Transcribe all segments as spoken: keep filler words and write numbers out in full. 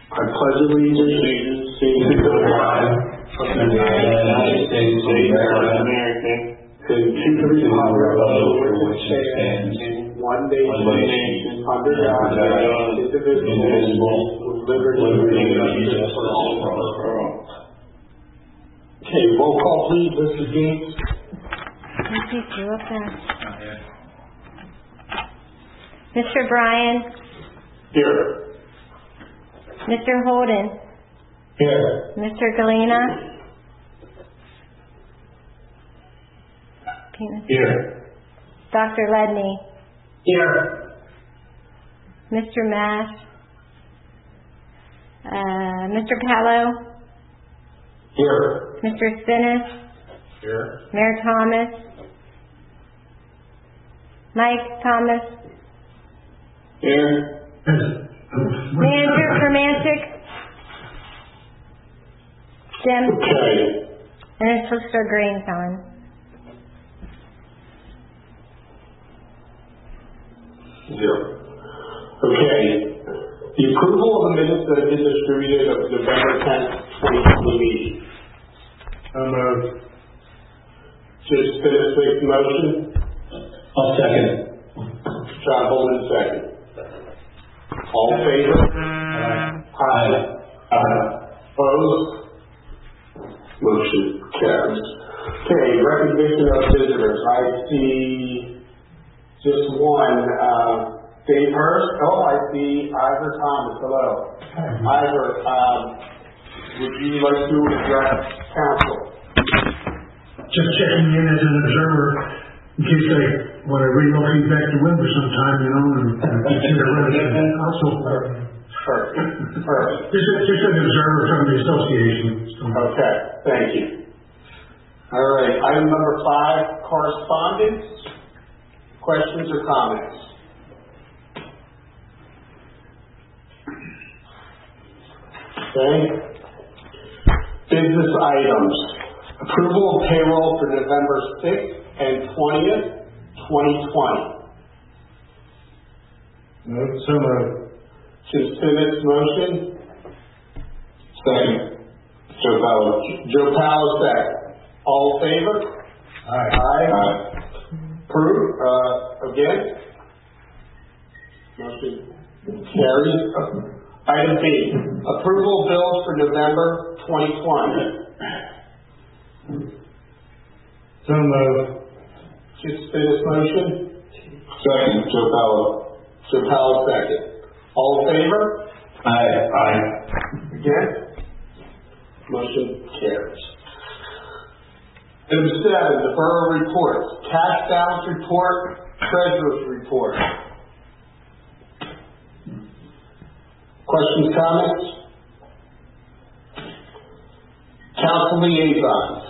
I pledge allegiance to the flag of the United States of America and to the republic for which it stands, one nation, under God, indivisible, with liberty and justice for all. Okay, roll call please, Mister Gates. Thank you, you're up there. Mister Bryan. Here. Mister Holden. Here. Mister Galena. Here. Doctor Ledney. Here. Mister Mash. Uh, Mister Callow. Here. Mister Spinnis. Here. Mayor Thomas. Mike Thomas. Here. Manager Hermantic. Jim. Okay. And his sister Green's on. Zero. Okay. The approval of the minutes that have been distributed of November tenth, twenty twenty meeting. Um, uh, just finish the motion. I'll second. John Holden second. All in favor? Aye. Aye. Opposed? Motion carries. Okay, recognition of visitors. I see just one. Uh, Dave Hurst. Oh, I see Ivor Thomas. Hello. Ivor, um, would you like to address council? Just checking in as an observer in case I want to relocate back to Windsor sometime, you know, and consider running also for. Perfect. Perfect. Just, just an observer from the association. So. Okay, thank you. All right, item number five, correspondence. Questions or comments? Okay. Business items. Approval of payroll for November sixth and twentieth, twenty twenty. Move. So moved. Jim Simmons motion. Second. Joe Powell. Joe Powell second. All in favor? Aye. Aye. Aye. Approve. Uh, against? Motion carries. Item B. Approval bills for November twenty twenty. So moved. Just finish motion. Second. Joe Powell. Joe Powell second. All in favor? Aye. Aye. Against? Motion carries. Item seven, the borough reports. Cash balance report, treasurer's report. Questions, comments? Council liaisons.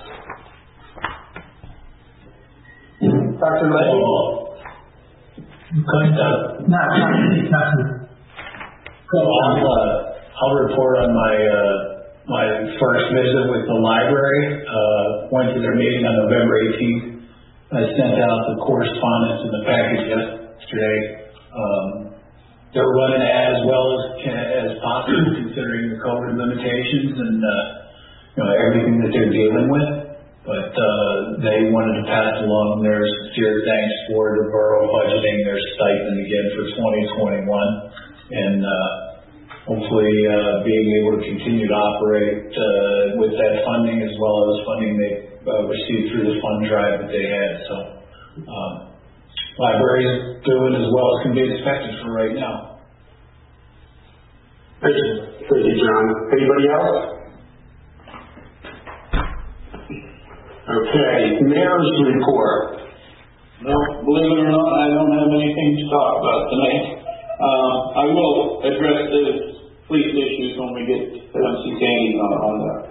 Doctor Ledney. Good. Uh, not, not, not. I'll, uh, I'll report on my uh, my first visit with the library. Uh, went to their meeting on November eighteenth. I sent out the correspondence in the package yesterday. Um, they're running as well as as possible considering the COVID limitations and uh, you know everything that they're dealing with. But uh, they wanted to pass along their sincere thanks for the borough budgeting their stipend again for twenty twenty-one. And uh, hopefully uh, being able to continue to operate uh, with that funding as well as funding they uh, received through the fund drive that they had. So um, library is doing as well as can be expected for right now. Thank you, Thank you, John. Anybody else? Okay, mayor's report. Well, believe it or not, I don't have anything to talk about tonight. Uh, I will address the police issues when we get to M C Candy on, on that.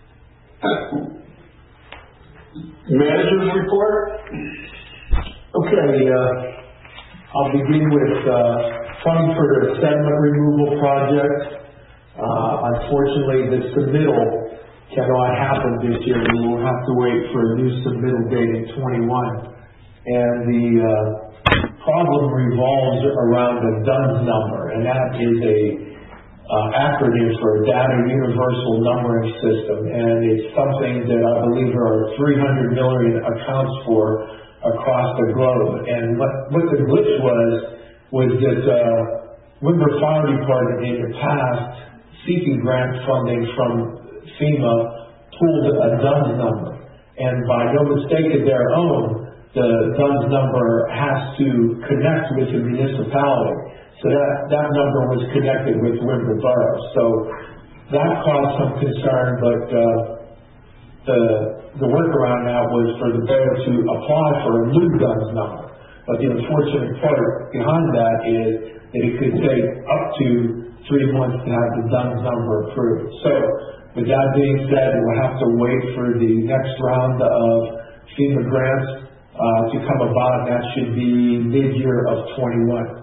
Manager's report? Okay, uh, I'll begin with uh, funds for the sediment removal project. Uh, unfortunately, the submittal cannot happen this year. We will have to wait for a new submittal date in twenty-one. And the uh, problem revolves around the D U N S number, and that is a uh, acronym for a data universal numbering system, and it's something that I believe there are three hundred million accounts for across the globe. And what, what the glitch was, was that uh, Windber Fire Department in the past, seeking grant funding from FEMA, pulled a D U N S number. And by no mistake of their own, the D U N S number has to connect with the municipality. So that, that number was connected with Windber Borough. So that caused some concern, but uh, the, the workaround now was for the borough to apply for a new D U N S number. But the unfortunate part behind that is that it could take up to three months to have the D U N S number approved. So with that being said, we'll have to wait for the next round of FEMA grants uh, to come about, and that should be mid-year of twenty-one.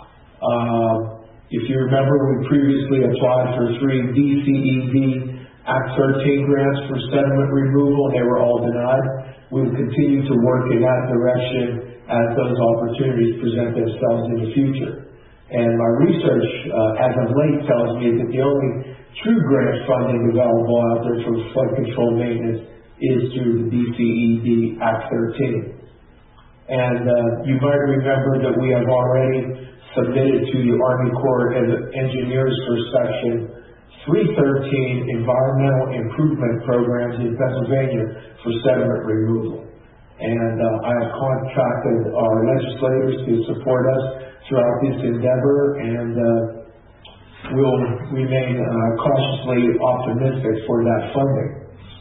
Uh, if you remember, we previously applied for three D C E D Act thirteen grants for sediment removal, and they were all denied. We will continue to work in that direction as those opportunities present themselves in the future. And my research, uh, as of late, tells me that the only true grant funding available out there for flood control maintenance is through the D C E D Act thirteen. And uh, you might remember that we have already submitted to the Army Corps of Engineers for Section three thirteen Environmental Improvement Programs in Pennsylvania for sediment removal. And uh, I have contacted our legislators to support us throughout this endeavor, and uh, we'll remain uh, cautiously optimistic for that funding.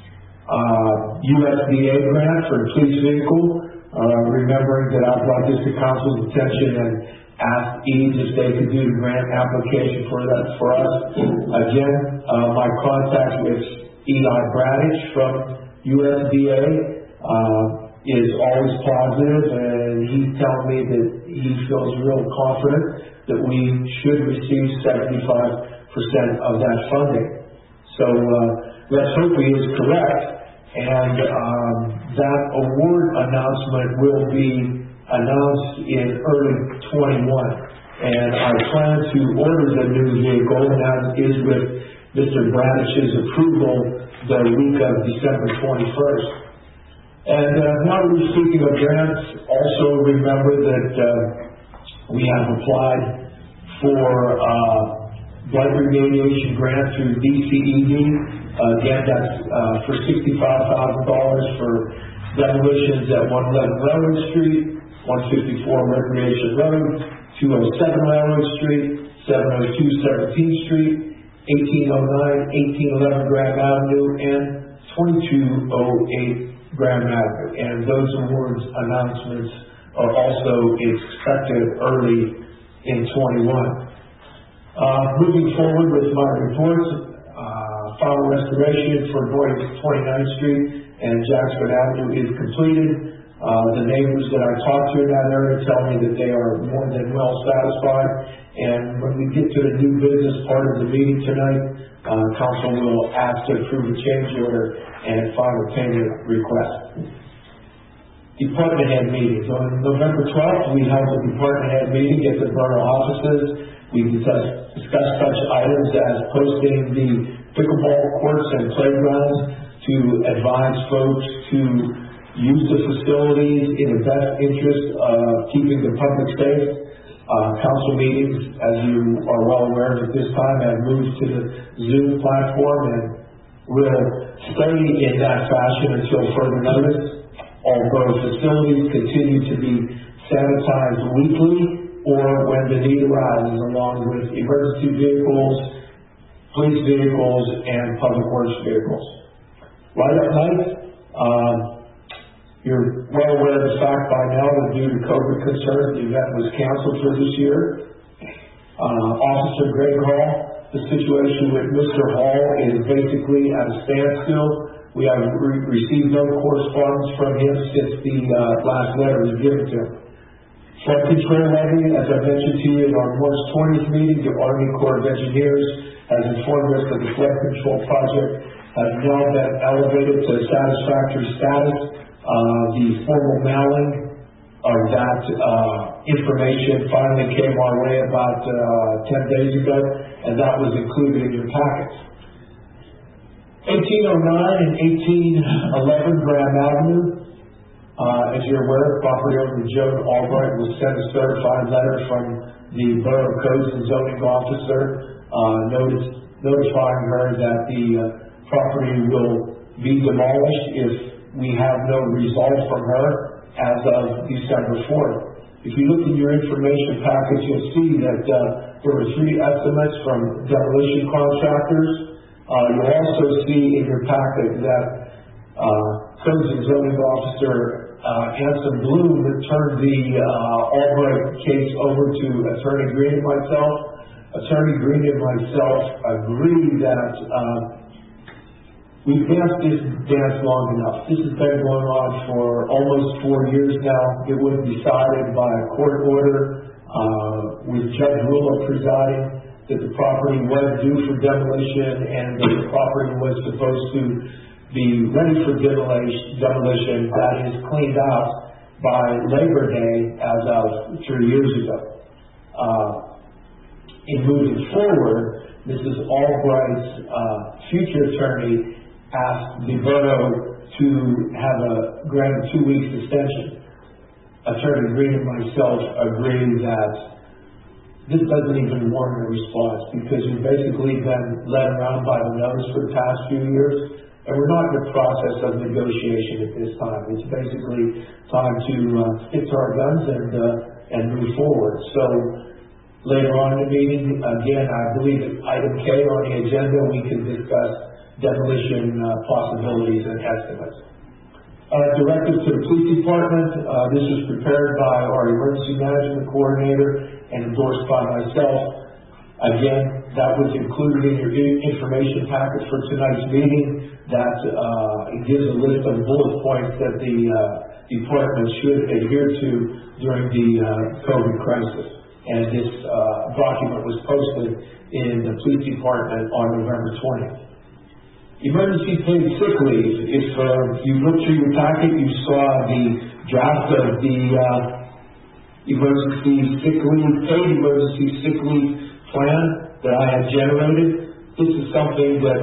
Uh, U S D A grant for the police vehicle, uh, remembering that I brought this to council's attention and asked Eads if they could do the grant application for that for us. Again, uh, my contact with Eli Bradich from U S D A uh, is always positive, and he's telling me that he feels real confident that we should receive seventy-five percent of that funding. So uh, let's hope he is correct, and um, that award announcement will be announced in early twenty-one. And I plan to order the new vehicle, and that is with Mister Bradich's approval the week of December twenty-first. And uh, now we're speaking of grants, also remember that uh, we have applied for uh, blood remediation grant through D C E D. Uh, again, that's uh, for sixty-five thousand dollars for demolitions at one eleven Railroad Street, one fifty-four Recreation Road, two oh seven Railroad Street, seven oh two seventeenth Street, eighteen oh nine, eighteen eleven Graham Avenue, and twenty-two oh eight Graham Avenue. And those awards announcements are also expected early in twenty-one. Uh, moving forward with my reports, uh, fire restoration for Boyd twenty-ninth Street and Jackson Avenue is completed. Uh, the neighbors that I talked to in that area tell me that they are more than well satisfied. And when we get to the new business part of the meeting tonight, uh, council will ask to approve a change order and final payment request. Department head meetings. On November twelfth, we held a department head meeting at the borough offices. We discussed, discussed such items as posting the pickleball courts and playgrounds to advise folks to use the facilities in the best interest of keeping the public safe. Uh, council meetings, as you are well aware at this time, have moved to the Zoom platform and will stay in that fashion until further notice. Although facilities continue to be sanitized weekly or when the need arises, along with emergency vehicles, police vehicles, and public works vehicles. Right at night, um, you're well aware of the fact by now that due to COVID concerns, the event was canceled for this year. Uh, Officer Greg Hall, the situation with Mister Hall is basically at a standstill. We have re- received no correspondence from him since the uh, last letter was given to him. Flood control levy, as I mentioned to you in our March twentieth meeting, the Army Corps of Engineers has informed us that the flood control project has now been elevated to satisfactory status. Uh, the formal mailing of that, uh, information finally came our way about, uh, ten days ago, and that was included in your packets. eighteen oh nine and eighteen eleven Graham Avenue, uh, as you're aware, property owner Joan Albright was sent a certified letter from the Borough Codes and Zoning Officer, uh, notice, notifying her that the, uh, property will be demolished if we have no result from her as of December fourth. If you look in your information package, you'll see that, uh, there were three estimates from demolition contractors. Uh, you'll also see in your packet that, uh, Codes and Zoning Officer, uh, Anson Bloom turned the, uh, Albright case over to Attorney Green and myself. Attorney Green and myself agree that, uh, we've danced this dance long enough. This has been going on for almost four years now. It was decided by a court order, uh, with Judge Rulo presiding, that the property was due for demolition and that the property was supposed to be ready for demolition, demolition that is cleaned out by Labor Day as of three years ago. Uh, in moving forward, Missus Albright's, uh, future attorney asked the borough to have a grant two weeks extension. Attorney Green and myself agree that this doesn't even warrant a response because we've basically been led around by the nose for the past few years, and we're not in the process of negotiation at this time. It's basically time to uh, stick to our guns and uh, and move forward. So later on in the meeting, again, I believe at item K on the agenda, we can discuss demolition uh, possibilities and estimates. Uh, directive to the police department. Uh, this was prepared by our emergency management coordinator and endorsed by myself. Again, that was included in your information packet for tonight's meeting. That uh, it gives a list of bullet points that the uh, department should adhere to during the uh, COVID crisis. And this uh, document was posted in the police department on November twentieth. Emergency paid sick leave. If uh, you looked through your packet, you saw the draft of the uh, emergency sick leave, paid emergency sick leave plan that I had generated. This is something that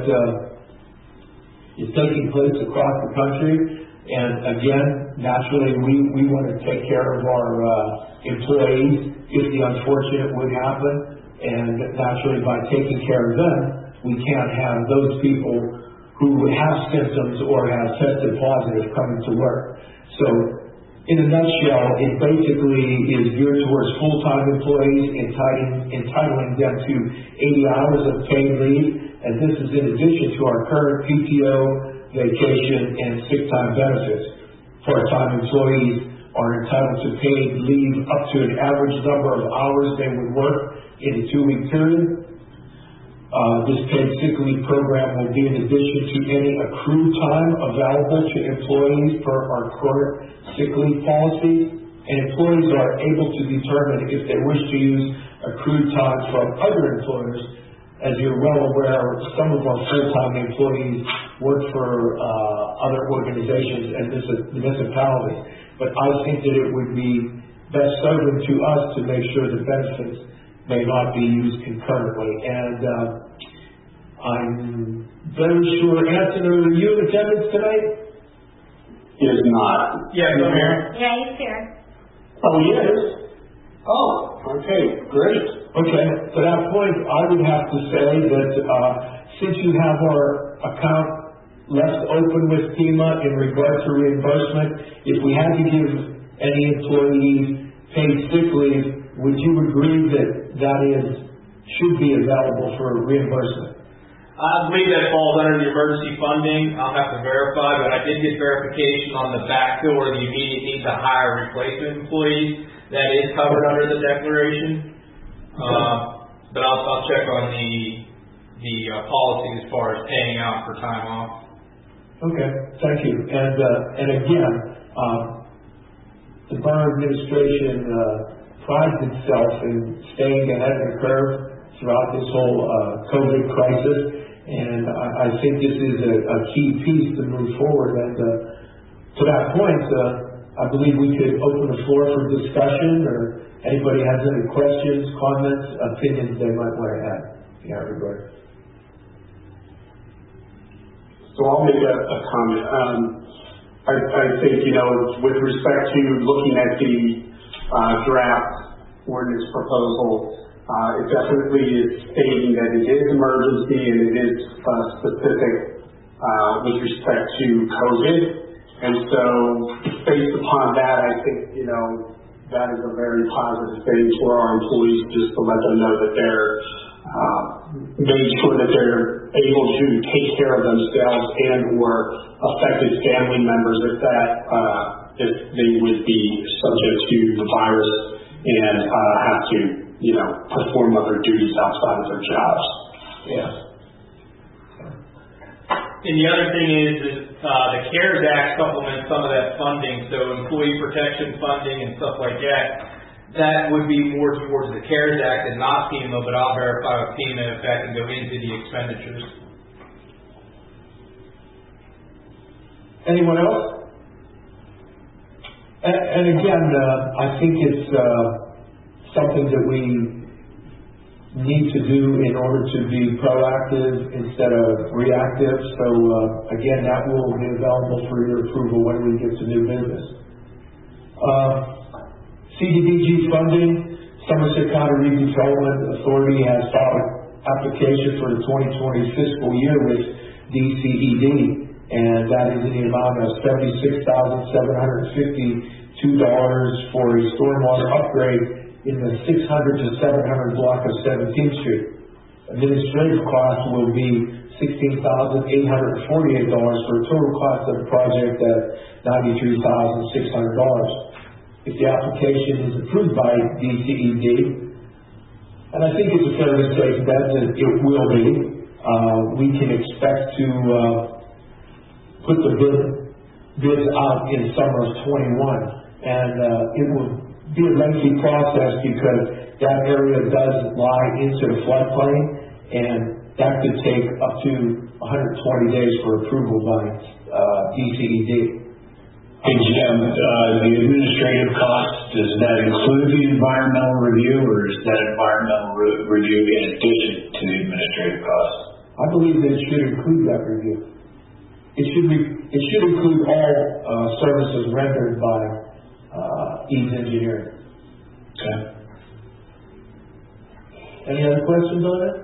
uh, is taking place across the country. And again, naturally, we, we want to take care of our uh, employees if the unfortunate would happen. And naturally, by taking care of them, we can't have those people who have symptoms or have tested positive coming to work. So, in a nutshell, it basically is geared towards full-time employees, entitling, entitling them to eighty hours of paid leave, and this is in addition to our current P T O, vacation, and sick time benefits. Part-time employees are entitled to paid leave up to an average number of hours they would work in a two-week period. Uh, this paid sick leave program will be in addition to any accrued time available to employees per our current sick leave policy. And employees are able to determine if they wish to use accrued time from other employers. As you're well aware, some of our full-time employees work for uh, other organizations and municipalities. But I think that it would be best servant to us to make sure the benefits may not be used concurrently. And uh, I'm very sure, Anthony, are you in attendance tonight? He is not. Yeah, come here. Yeah, he's here. Oh, he is? Oh, okay, great. Okay, to that point, I would have to say that uh, since you have our account left open with FEMA in regard to reimbursement, if we had to give any employees paid sick leave, would you agree that that is should be available for reimbursement? I believe that falls under the emergency funding. I'll have to verify, but I did get verification on the backfill or the immediate need to hire replacement employees. That is covered under the declaration. Uh, but I'll, I'll check on the the uh, policy as far as paying out for time off. Okay, thank you. And uh, and again, um, the borough administration uh, prides itself in staying ahead of the curve throughout this whole uh, COVID crisis, and I, I think this is a, a key piece to move forward. And uh, to that point, uh, I believe we could open the floor for discussion, or anybody has any questions, comments, opinions they might want to add in that regard. So I'll make a, a comment. Um, I, I think, you know, with respect to looking at the uh, draft ordinance proposal, uh, it definitely is stating that it is emergency and it is uh, specific uh, with respect to COVID. And so based upon that, I think, you know, that is a very positive thing for our employees, just to let them know that they're uh, made sure that they're able to take care of themselves and or affected family members if that uh, if they would be subject to the virus and uh, have to, you know, perform other duties outside of their jobs. Yeah. And the other thing is, is uh, the CARES Act supplements some of that funding, so employee protection funding and stuff like that, that would be more towards the CARES Act and not FEMA, but I'll verify with FEMA if that can go into the expenditures. Anyone else? And, and again, uh, I think it's uh, something that we need to do in order to be proactive instead of reactive. So uh, again, that will be available for your approval when we get to new business. Uh, C D B G funding, Somerset County Redevelopment Authority has filed an application for the twenty twenty fiscal year with D C E D, and that is in the amount of seventy-six thousand seven hundred fifty-two dollars for a stormwater upgrade in the six hundred to seven hundred block of seventeenth Street. Administrative cost will be sixteen thousand eight hundred forty-eight dollars for a total cost of the project at ninety-three thousand six hundred dollars. If the application is approved by D C E D, and I think it's a fairly safe bet that it will be, uh, we can expect to uh, put the bid, bids out in summer of twenty-one, and uh, it will be a lengthy process because that area does lie into the floodplain, and that could take up to one hundred twenty days for approval by uh, D C E D. Hey Jim, uh, the administrative costs, does that include the environmental review, or is that environmental re- review in addition to the administrative costs? I believe that it should include that review. It should be, it should include all uh, services rendered by uh, Eads Engineering. Okay. Any other questions on it?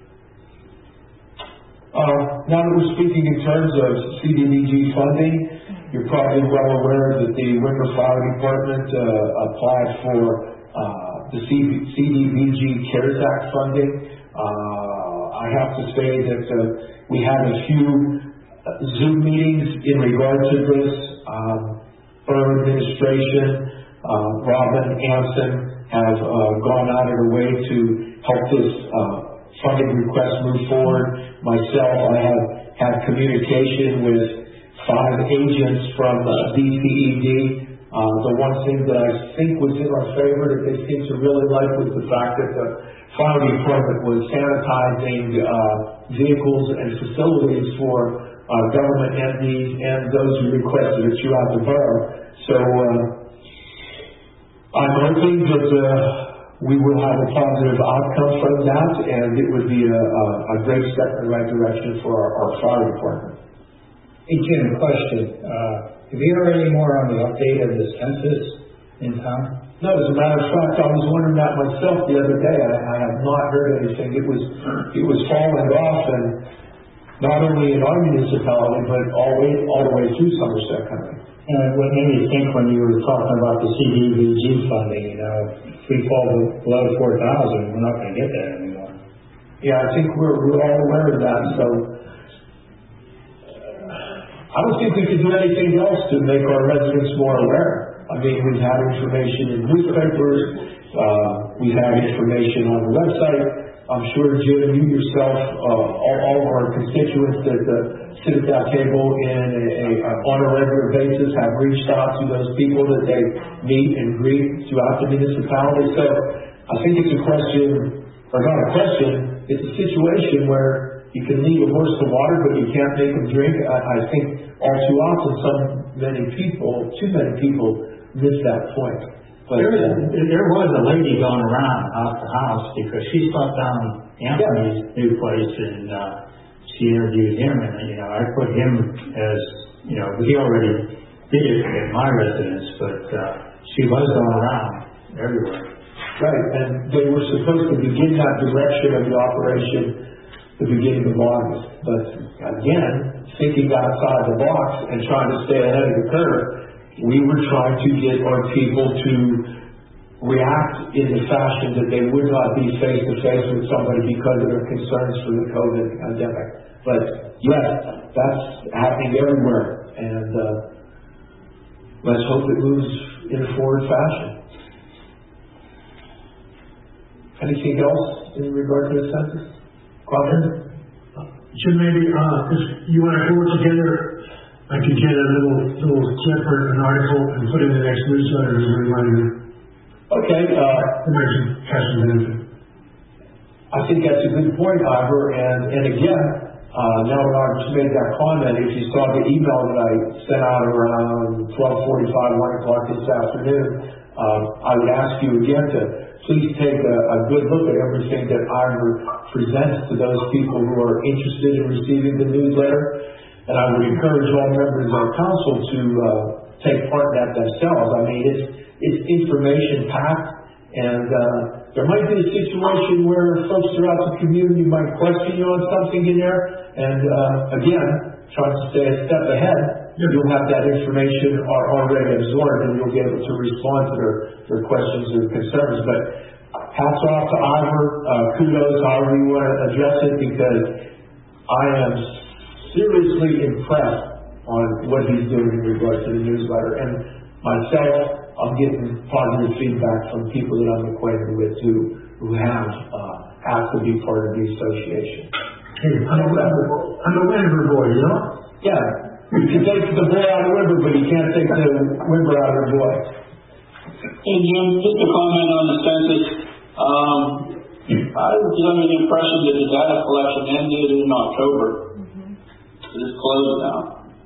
Uh, now that we're speaking in terms of C D B G funding, you're probably well aware that the Wicker Fire Department uh, applied for uh, the C D B G CARES Act funding. Uh, I have to say that uh, we had a few Zoom meetings in regard to this. Um, Borough administration, uh, Robin Anson have uh, gone out of their way to help this uh, funding request move forward. Myself, I have had communication with five agents from uh, D C E D. Uh, the one thing that I think was in our favor that they seemed to really like was the fact that the fire department was sanitizing uh, vehicles and facilities for uh, government entities and those who requested it throughout the borough. So uh, I'm hoping that uh, we will have a positive outcome from that, and it would be a, a, a great step in the right direction for our, our fire department. Hey Jim, question. Uh, have you heard any more on the update of the census in town? No, as a matter of fact, I was wondering that myself the other day. I, I have not heard anything. It was it was falling off, and not only in our municipality, but all the way all the way through Somerset County. And what made me think when you were talking about the C D B G funding, you know, if we fall below four thousand, we're not going to get that anymore. Yeah, I think we're we're all aware of that. So I don't think we could do anything else to make our residents more aware. I mean, we've had information in newspapers, uh, we've had information on the website. I'm sure, Jim, you yourself, uh, all, all of our constituents that uh, sit at that table in a, a, on a regular basis have reached out to those people that they meet and greet throughout the municipality. So I think it's a question, or not a question, it's a situation where you can lead a horse to water, but you can't make him drink. I, I think all too often, some many people, too many people miss that point. But There, uh, there was a lady going around house to house because she stopped down Anthony's new place and, uh, she interviewed him and, you know, I put him as, you know, he already did it at my residence, but, uh, she was going around everywhere. right, and they were supposed to begin that direction of the operation the beginning of August. But again, thinking outside the box and trying to stay ahead of the curve, we were trying to get our people to react in the fashion that they would not be face to face with somebody because of their concerns for the COVID pandemic. But yes, that's happening everywhere, and uh, let's hope it moves in a forward fashion. Anything else in regard to the census? Comment? Should maybe, uh, if you and I can work together, I could get a little, little clip or an article and put it in the next newsletter as a reminder. Okay, uh, It might be have some benefit. I think that's a good point, Ivor, and, and again, uh, now that I've just made that comment, if you saw the email that I sent out around twelve forty-five, one o'clock this afternoon, um, I would ask you again to please take a, a good look at everything that Ivor presents to those people who are interested in receiving the newsletter, and I would encourage all members of council to uh, take part in that themselves. I mean, it's, it's information packed, and uh, there might be a situation where folks throughout the community might question you on something in there, and uh, again, trying to stay a step ahead, you'll have that information are already absorbed, and you'll be able to respond to their, their questions or concerns. But hats off to Ivor, uh, kudos, however you want to address it, because I am seriously impressed on what he's doing in regards to the newsletter. And myself, I'm getting positive feedback from people that I'm acquainted with who, who have uh, asked to be part of the association. Hey, I'm a Weber, I'm a Weber boy, you know? Yeah, you can take the boy out of the river, but you can't take the river out of the boy. Hey Jim, just a comment on the census. Um, I was under the impression that the data collection ended in October. It is closed now.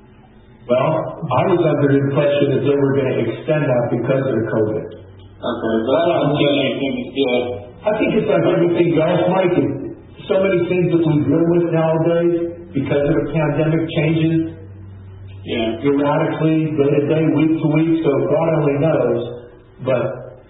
Well, I was under the impression that they were going to extend that because of the COVID. Okay, but I haven't seen anything yet. I think it's like everything else, Mike. So many things that we deal with nowadays because of the pandemic changes Yeah. erratically, day to day, week to week, so God only knows. But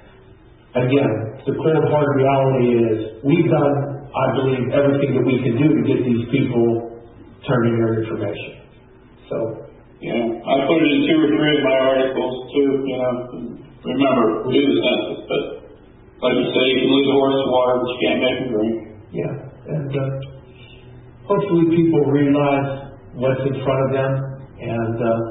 again, the cold hard reality is we've done, I believe, everything that we can do to get these people turning their information. So Yeah, I put it in two or three of my articles too, you know, remember, do the census, but like you say, you can lead a horse to water, but you can't make him drink. yeah, and uh, hopefully people realize what's in front of them, and uh,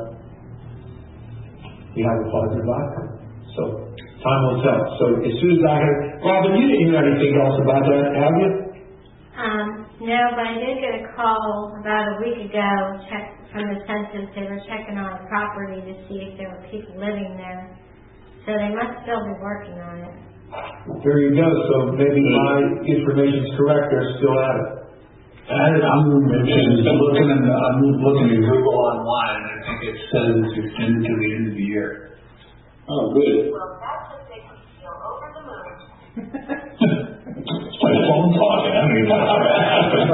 we have a positive outcome. So time will tell. So as soon as I hear, Robin, you didn't hear anything else about that, have you? Um, no, but I did get a call about a week ago, check from the census. They were checking on a property to see if there were people living there. So they must still be working on it. There you go. So maybe my information's correct. They're still at it. I, I'm looking, looking, in, I'm looking at Google online, and I think it says it's extended to the end of the year. Oh, good. Well, that should make me feel over the moon. It's my phone talking. I don't even know how that happened.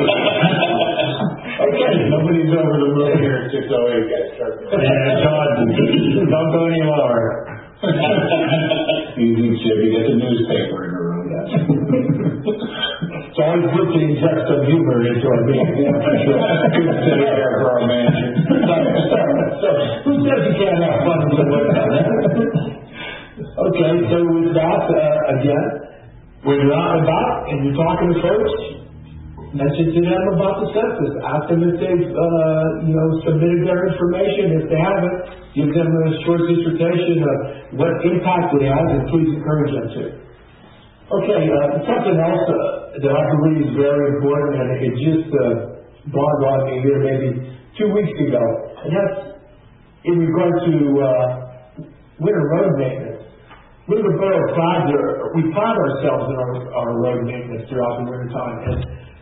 Okay, nobody's over the moon here at six oh eight, guys. Yeah, Todd, Don't go any lower. Easy, Chip. You get the newspaper in the room. That's It's always good to inject some humor into our meeting. good to sit here for our manager. So, who says you can't have fun with the workout? Okay, so with that, uh, again, when you're out and about and you're talking to folks, mention to them about the census. Ask them if they've, uh, you know, submitted their information. If they haven't, give them a short dissertation of what impact it has, and please encourage them to. Okay, uh, something else uh, that I believe is very important, and it just uh, dawned on me here maybe two weeks ago, and that's in regard to uh, winter road maintenance. We the borough pride, we pride ourselves in our, our road maintenance throughout the winter time, and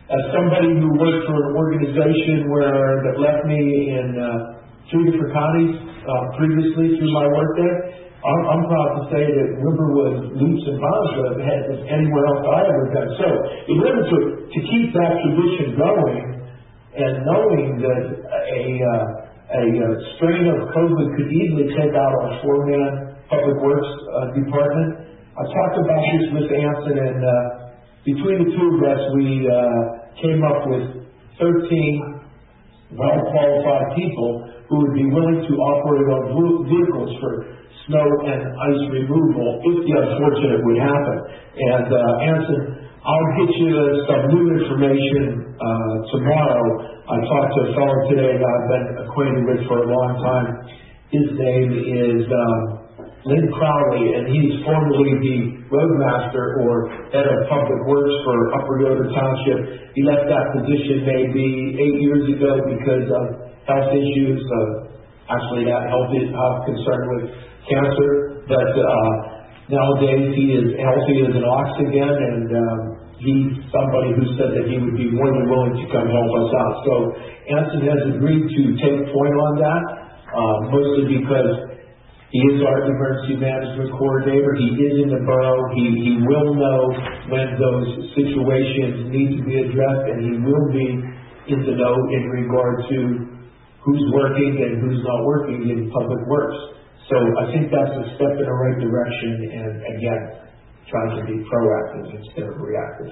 as somebody who worked for an organization where, that left me in, uh, three different counties, uh, previously through my work there, I'm, I'm proud to say that Riverwood leaps and bounds ahead of anywhere else I ever done. So, in order to, to keep that tradition going, and knowing that a, uh, a uh, strain of COVID could easily take out our four-man public works uh, department, I talked about this with Anson, and uh, between the two of us, we uh, came up with thirteen well-qualified people who would be willing to operate our vehicles for snow and ice removal if the unfortunate would happen. And uh, Anson, I'll get you some new information uh, tomorrow. I talked to a fellow today that I've been acquainted with for a long time. His name is um, Lynn Crowley, and he's formerly the roadmaster or head of public works for Upper Yoder Township. He left that position maybe eight years ago because of health issues. Uh, actually, that health is health concern with cancer, but uh, nowadays he is healthy as an ox again, and um, he's somebody who said that he would be more than willing to come help us out. So Anson has agreed to take point on that, uh, mostly because he is our emergency management coordinator. He is in the borough. He, he will know when those situations need to be addressed, and he will be in the know in regard to who's working and who's not working in public works. So I think that's a step in the right direction, and again, trying to be proactive instead of reactive.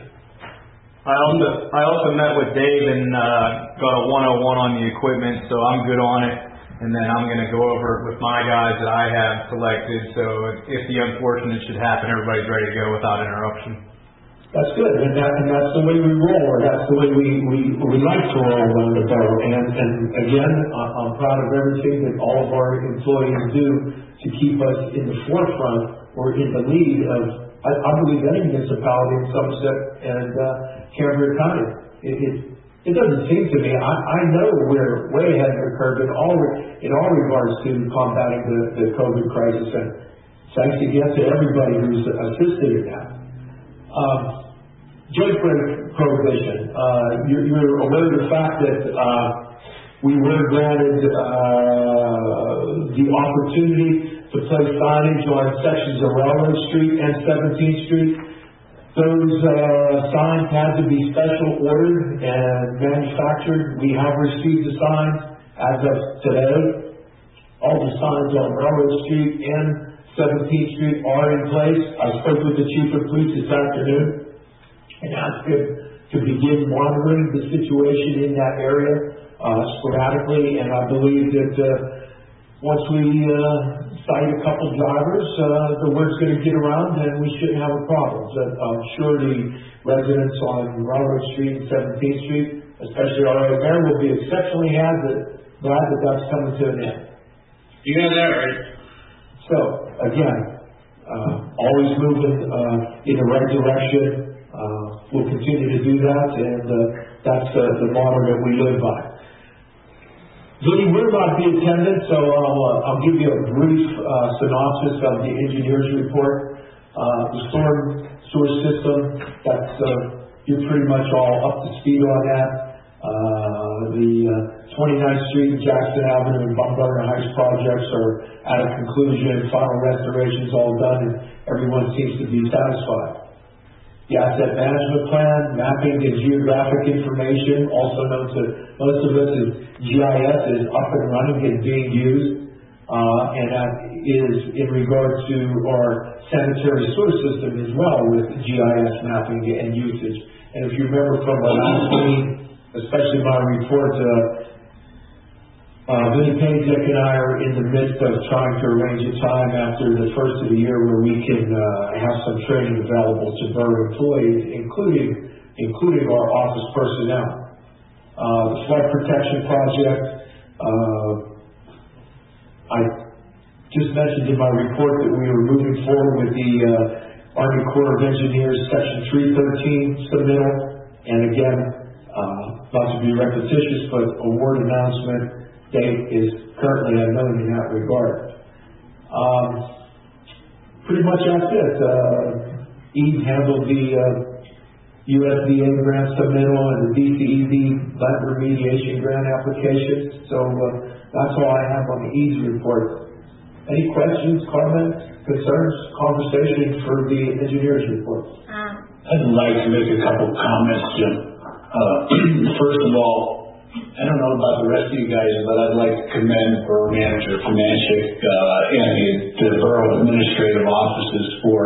I also I also met with Dave and uh, got a one oh one on the equipment, so I'm good on it. And then I'm going to go over it with my guys that I have selected, so if, if the unfortunate should happen, everybody's ready to go without interruption. That's good, and, that, and that's the way we roll, or that's the way we, we, we like to roll around the borough. And, and again, I'm proud of everything that all of our employees do to keep us in the forefront or in the lead of, I, I believe, any municipality in Somerset and uh, Cambria County. It, it, it doesn't seem to me, I, I know we're way ahead of the curve in all, in all regards to combating the, the COVID crisis, and thanks again to everybody who's assisted in that. Um, Jailbreak prohibition. Uh, you're, you're aware of the fact that uh, we were granted uh, the opportunity to place signage on sections of Railroad Street and seventeenth Street. Those uh, signs had to be special ordered and manufactured. We have received the signs as of today. All the signs on Railroad Street and seventeenth Street are in place. I spoke with the chief of police this afternoon and asked him to begin monitoring the situation in that area uh, sporadically, and I believe that uh, once we uh, cite a couple drivers, uh, the word's going to get around and we shouldn't have a problem. So I'm sure the residents on Railroad Street and seventeenth Street, especially our mayor, will be exceptionally glad that, glad that that's coming to an end. You got that right. So, again, uh, always moving uh, in the right direction. Uh, we'll continue to do that, and uh, that's uh, the motto that we live by. Vinny will not be attending, so I'll, uh, I'll give you a brief uh, synopsis of the engineer's report. Uh, the storm sewer system, that's, uh, you're pretty much all up to speed on that. Uh, the uh, twenty-ninth Street, Jackson Avenue, and Baumgartner Heights projects are at a conclusion. Final restoration's all done, and everyone seems to be satisfied. The asset management plan, mapping and geographic information, also known to most of us as G I S, is up and running and being used, uh, and that is in regards to our sanitary sewer system as well, with G I S mapping and usage. And if you remember from our last meeting, especially my report, uh, uh, Vinny Payzek and I are in the midst of trying to arrange a time after the first of the year where we can uh, have some training available to borough employees, including including our office personnel. Uh, the flood protection project, uh, I just mentioned in my report that we were moving forward with the uh, Army Corps of Engineers Section three thirteen submittal, and again, uh, not to be repetitious, but award announcement date is currently unknown in that regard. Um, pretty much that's it. Uh, Eve handled the uh, U S D A grant submittal and the D C E D lead remediation grant applications. So uh, that's all I have on the E A S Y report. Any questions, comments, concerns, conversations for the engineer's report? Um, I'd like to make a couple comments, Jim. Uh, first of all, I don't know about the rest of you guys, but I'd like to commend Borough Manager Comanchic uh, and the, the Borough Administrative Offices for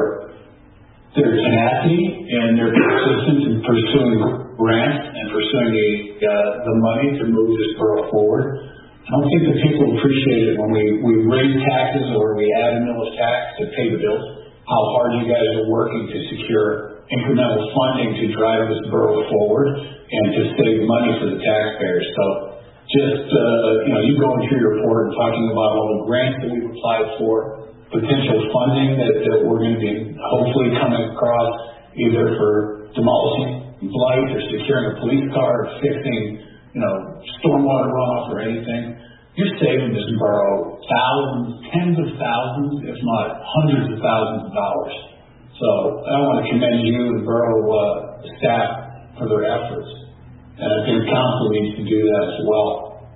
their tenacity and their persistence in pursuing grants and pursuing the, uh, the money to move this borough forward. I don't think the people appreciate it when we, we raise taxes or we add a millage tax to pay the bills, how hard you guys are working to secure incremental funding to drive this borough forward and to save money for the taxpayers. So just, uh, you know, you going through your report and talking about all the grants that we've applied for, potential funding that, that we're going to be hopefully coming across either for demolishing blight or securing a police car or fixing, you know, stormwater runoff or anything. You're saving this borough thousands, tens of thousands, if not hundreds of thousands of dollars. So I want to commend you and borough uh, staff for their efforts. And I think council needs to do that as well.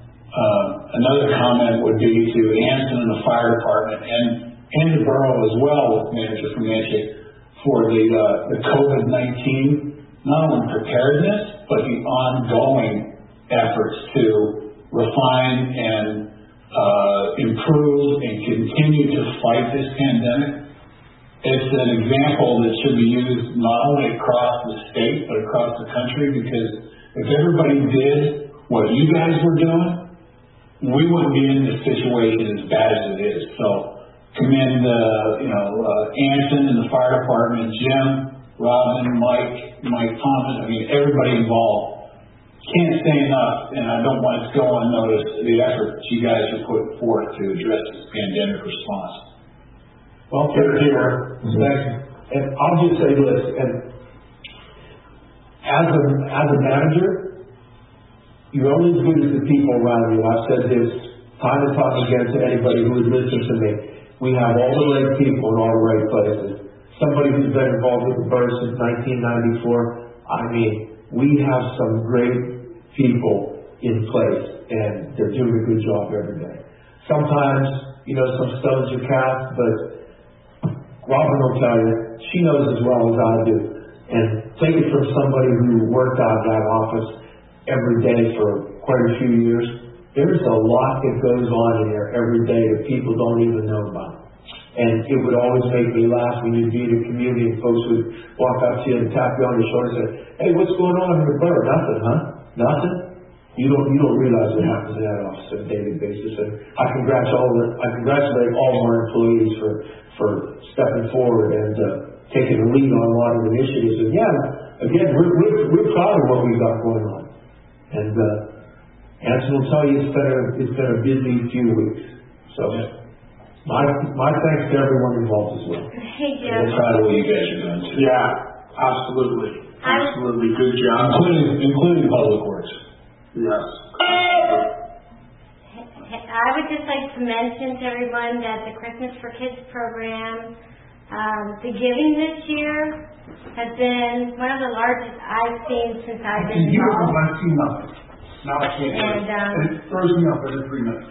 Uh, another comment would be to Anson and the fire department and, and the borough as well with Manager Comanchic for the, uh, the COVID nineteen, not only preparedness, but the ongoing efforts to refine and uh, improve and continue to fight this pandemic. It's an example that should be used not only across the state, but across the country, because if everybody did what you guys were doing, we wouldn't be in this situation as bad as it is. So commend, uh, you know, uh, Anson and the fire department, Jim, Robin, Mike, Mike Thomas, I mean, everybody involved. Can't say enough, and I don't want it to go unnoticed, the effort you guys are putting forth to address this pandemic response. Well, here, here, and I'll just say this, and as a, as a manager, you're only as good as the people around you. I've said this time and time again to anybody who has listened to me. We have all the right people in all the right places. Somebody who's been involved with the borough since nineteen ninety-four, I mean, we have some great people in place, and they're doing a good job every day. Sometimes, you know, some stones are cast, but Robin will tell you, she knows as well as I do. And take it from somebody who worked out of that office every day for quite a few years. There's a lot that goes on in there every day that people don't even know about. And it would always make me laugh when you'd be in a community and folks would walk up to you and tap you on the shoulder and say, hey, what's going on in the borough? Nothing, huh? Nothing? You don't you don't realize what happens in that office on a daily basis. And I congratulate all the, I congratulate all of our employees for for stepping forward and uh, taking the lead on a lot of initiatives. And yeah, again, we're we're, we're proud of what we've got going on. And uh, Anson will tell you it's been a it's been a busy few weeks. So my my thanks to everyone involved as well. Hey, Jim. We're proud of what you guys are doing too. Yeah, absolutely. Absolutely. Good job. Including, including Public Works. Yes. I would just like to mention to everyone that the Christmas for Kids program, um, the giving this year has been one of the largest I've seen since I've been You involved. I've seen nothing. Now I can't. And, um, And it throws me up every three minutes.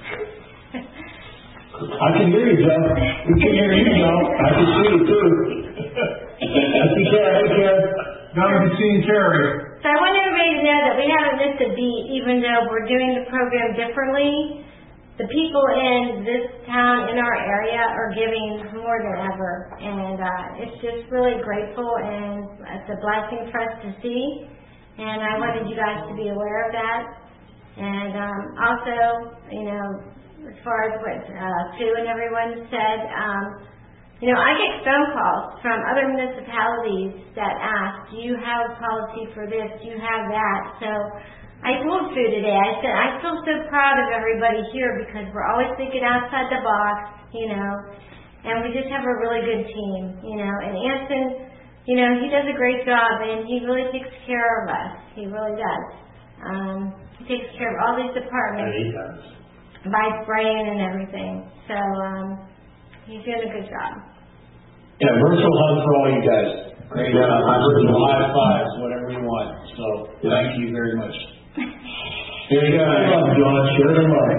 I can hear you, Jeff. We can hear you, Joe. I can see you too. I see Karen. Hey, Karen. Now I can see Terry. So I want everybody to know that we haven't missed a beat, even though we're doing the program differently. The people in this town, in our area, are giving more than ever. And uh, it's just really grateful, and it's a blessing for us to see. And I wanted you guys to be aware of that. And um, also, you know, as far as what uh, Sue and everyone said, um, you know, I get phone calls from other municipalities that ask, do you have a policy for this? Do you have that? So I told Sue today, I said, I feel so proud of everybody here because we're always thinking outside the box, you know, and we just have a really good team, you know. And Anson, you know, he does a great job, and he really takes care of us. He really does. Um, he takes care of all these departments. Yeah, he does. By spraying and everything. So um, he's doing a good job. Yeah, virtual hug for all you guys. Great job. High fives, whatever you want. So, thank you very much. Here you go. John, share the love.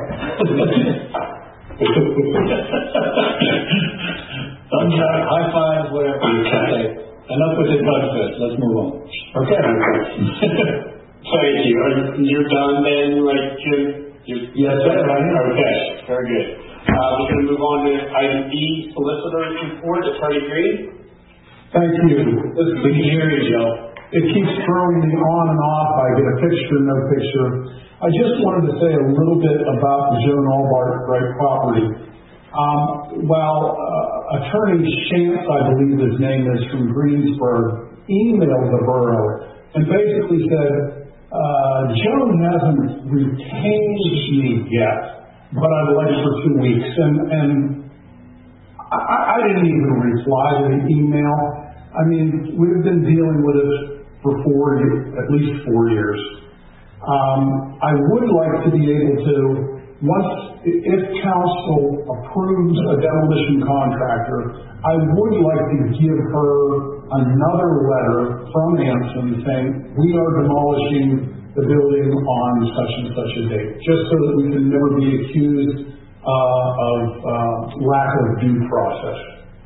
Thumbs up, high fives, whatever. Okay. Enough with the bug fest. Let's move on. Okay. Thank you. Are you done then, like Jim? You're, Yes, sir. Okay, very good. Uh, we're going to move on to item B, solicitor's report, Attorney Green. Thank you. This We can hear you, Joe. It keeps throwing me on and off. I get a picture, no picture. I just wanted to say a little bit about the Joan Albright property. Um, well, uh, Attorney Shantz, I believe his name is, from Greensburg, emailed the borough and basically said, uh, Joan hasn't retained me yet, but I'd like for two weeks. And, and I, I didn't even reply to the email. I mean, we've been dealing with it for four, at least four years. Um, I would like to be able to, once, if council approves a demolition contractor, I would like to give her another letter from Anson saying, we are demolishing the building on such and such a date, just so that we can never be accused uh, of uh, lack of due process.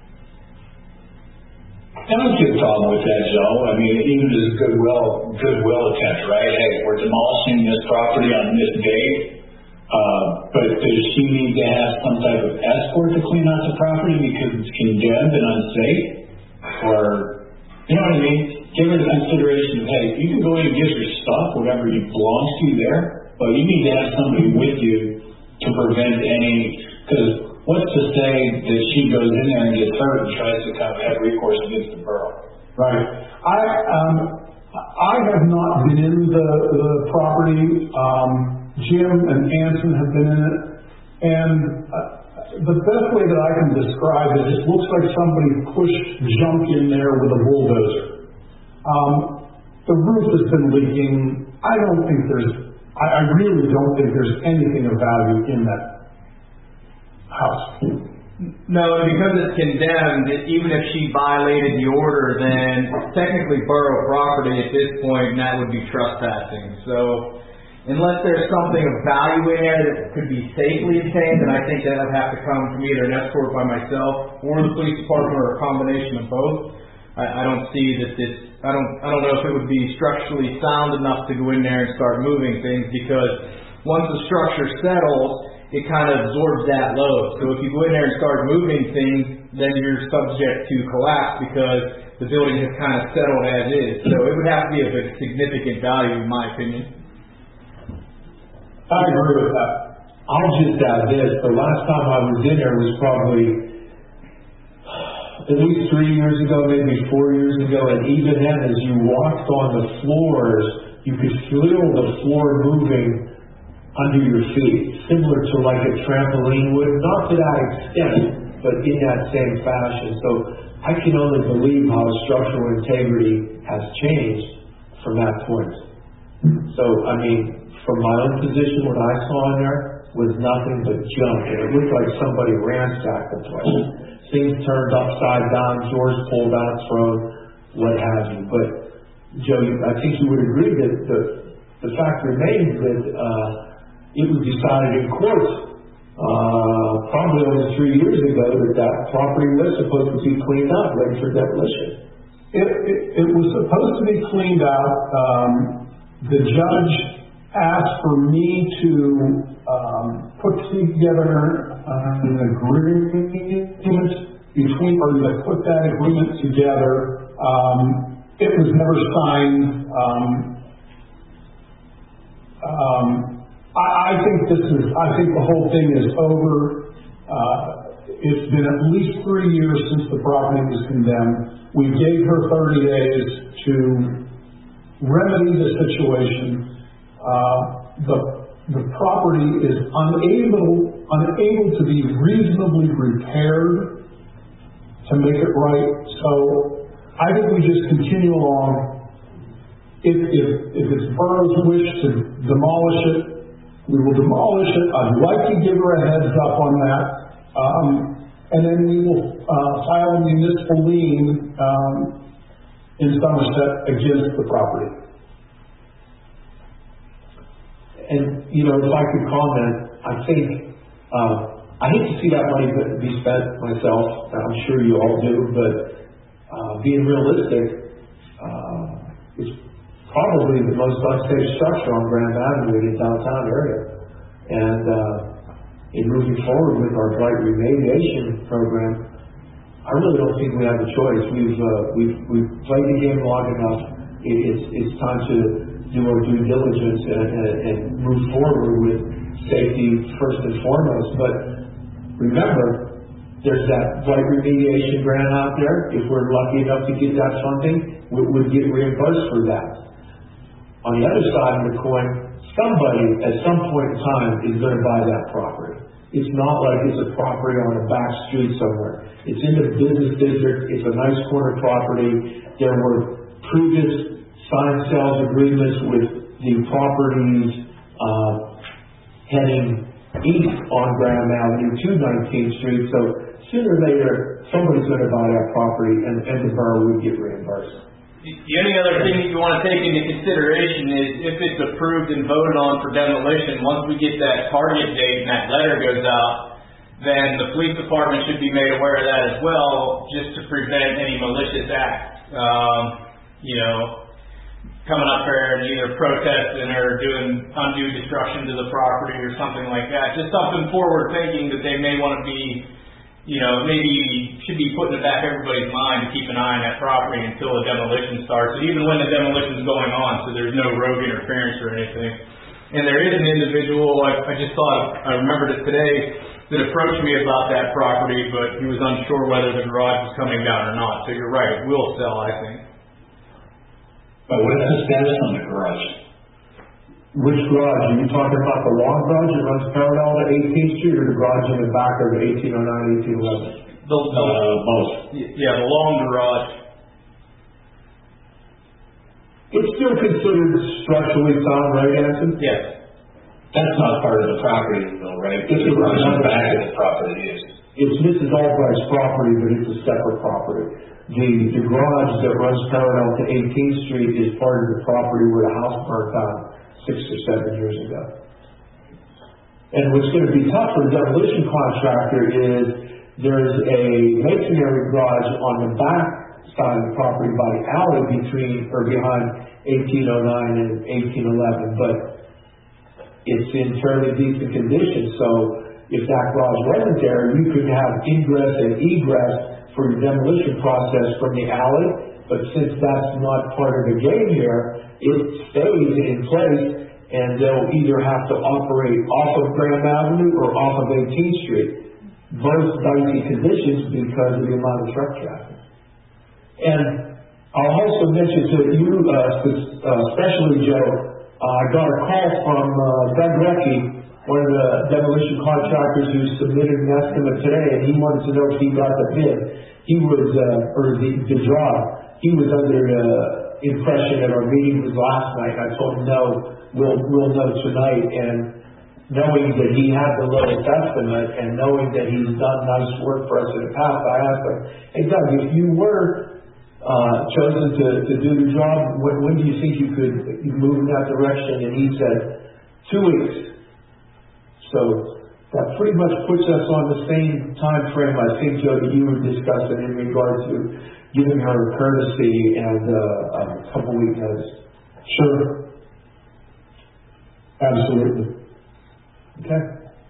I don't see a problem with that, Joe. I mean, even as a goodwill, goodwill attempt, right? Hey, we're demolishing this property on this date, uh, but does she need to have some type of escort to clean out the property because it's condemned and unsafe? Or, you know what I mean? Give her the consideration of, hey, you can go in and get your stuff, whatever you belongs to you there, but you need to have somebody with you to prevent any, because what's to say that she goes in there and gets hurt and tries to kind of have recourse against the borough? Right. I um, I have not been in the, the property. Um, Jim and Anson have been in it, and uh, the best way that I can describe it, it looks like somebody pushed junk in there with a bulldozer. Um, the roof has been leaking. I don't think there's. I, I really don't think there's anything of value in that house. No, because it's condemned, even if she violated the order, then it's technically borough property at this point, and that would be trespassing. So, unless there's something of value in there that could be safely obtained, then I think that would have to come from either an escort by myself or the police department, or a combination of both. I, I don't see that this. I don't. I don't know if it would be structurally sound enough to go in there and start moving things, because once the structure settles, it kind of absorbs that load. So if you go in there and start moving things, then you're subject to collapse because the building has kind of settled as is. So it would have to be of a significant value, in my opinion. I agree with that. I'll just add this. The last time I was in there was probably at least three years ago, maybe four years ago, and even then, as you walked on the floors, you could feel the floor moving under your feet, similar to like a trampoline would, not to that extent, but in that same fashion. So I can only believe how structural integrity has changed from that point. So, I mean, from my own position, what I saw in there was nothing but junk, and it looked like somebody ransacked the place. Things turned upside down, drawers pulled out, thrown, what have you. But, Joe, I think you would agree that the, the fact remains that uh, it was decided in court uh, probably only three years ago that that property was supposed to be cleaned up, ready for demolition. It, it, it was supposed to be cleaned out. Um, the judge asked for me to um, put together uh, an agreement between, or to put that agreement together. Um, it was never signed. Um, um, I, I think this is, I think the whole thing is over. Uh, it's been at least three years since the property was condemned. We gave her thirty days to remedy the situation. Uh, the, the property is unable, unable to be reasonably repaired to make it right. So I think we just continue along. If, if, if it's borough's wish to demolish it, we will demolish it. I'd like to give her a heads up on that. Um, and then we will uh, file a municipal lien um, in Somerset against the property. And, you know, if I could comment, I think, uh, I hate to see that money be spent myself, I'm sure you all do, but uh, being realistic, uh, it's probably the most unsafe structure on Grand Avenue in the downtown area. And uh, in moving forward with our blight remediation program, I really don't think we have a choice. We've uh, we've we've played the game long enough. It, it's it's time to do our due diligence and, and, and move forward with safety first and foremost. But remember, there's that blight remediation grant out there. If we're lucky enough to get that funding, we would get reimbursed for that. On the other side of the coin, somebody at some point in time is going to buy that property. It's not like it's a property on a back street somewhere. It's in the business district. It's a nice corner property. There were previous signed sales agreements with the properties uh, heading east on Graham Avenue to nineteenth Street. So sooner or later, somebody's going to buy that property, and, and the borough would get reimbursed. The only other thing that you want to take into consideration is if it's approved and voted on for demolition, once we get that target date and that letter goes out, then the police department should be made aware of that as well, just to prevent any malicious acts. Um, you know, coming up there and either protesting or doing undue destruction to the property or something like that. Just something forward thinking that they may want to be, you know, maybe should be put in the back of everybody's mind to keep an eye on that property until the demolition starts, and even when the demolition is going on, so there's no rogue interference or anything. And there is an individual, I, I just thought, I remembered it today, that approached me about that property, but he was unsure whether the garage was coming down or not. So you're right, it will sell, I think. But what's the status on the garage? Which garage? Are you talking about the long garage that runs parallel to eighteenth Street, or the garage in the back of eighteen oh nine, eighteen eleven? The, the, Uh, both. yeah, the long garage. It's still considered structurally sound, right, Anson? Yes. That's not part of the property though, right? It's The garage in the not. back of the property is. It's Missus Albright's property, but it's a separate property. The, the garage that runs parallel to eighteenth Street is part of the property where the house burnt down six or seven years ago. And what's going to be tough for the demolition contractor is there's a masonry garage on the back side of the property by the alley between or behind eighteen oh nine and eighteen eleven, but it's in fairly decent condition. So if that garage wasn't there, you could have ingress and egress for your demolition process from the alley. But since that's not part of the game here, it stays in place, and they'll either have to operate off of Graham Avenue or off of eighteenth Street. Both dicey conditions because of the amount of truck traffic. And I'll also mention to you, uh, especially Joe, uh, I got a call from uh, Doug Leckie, one of the demolition contractors who submitted an estimate today, and he wanted to know if he got the bid. He was, uh, or the, the job, he was under the uh, impression that our meeting was last night. I told him, no, we'll, we'll know tonight. And knowing that he had the lowest estimate and knowing that he's done nice work for us in the past, I asked him, hey Doug, if you were uh, chosen to, to do the job, when, when do you think you could move in that direction? And he said, two weeks. So that pretty much puts us on the same time frame, I think, Joe, that you were discussing in regard to giving her courtesy and uh, a couple week notice. Sure. Absolutely. Okay.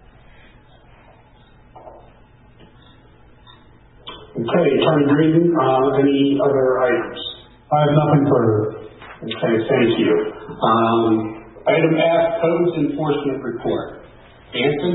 Okay, Attorney Green, uh, any other items? I have nothing further. Okay, thank you. Um, item F, Codes Enforcement Report. Anson?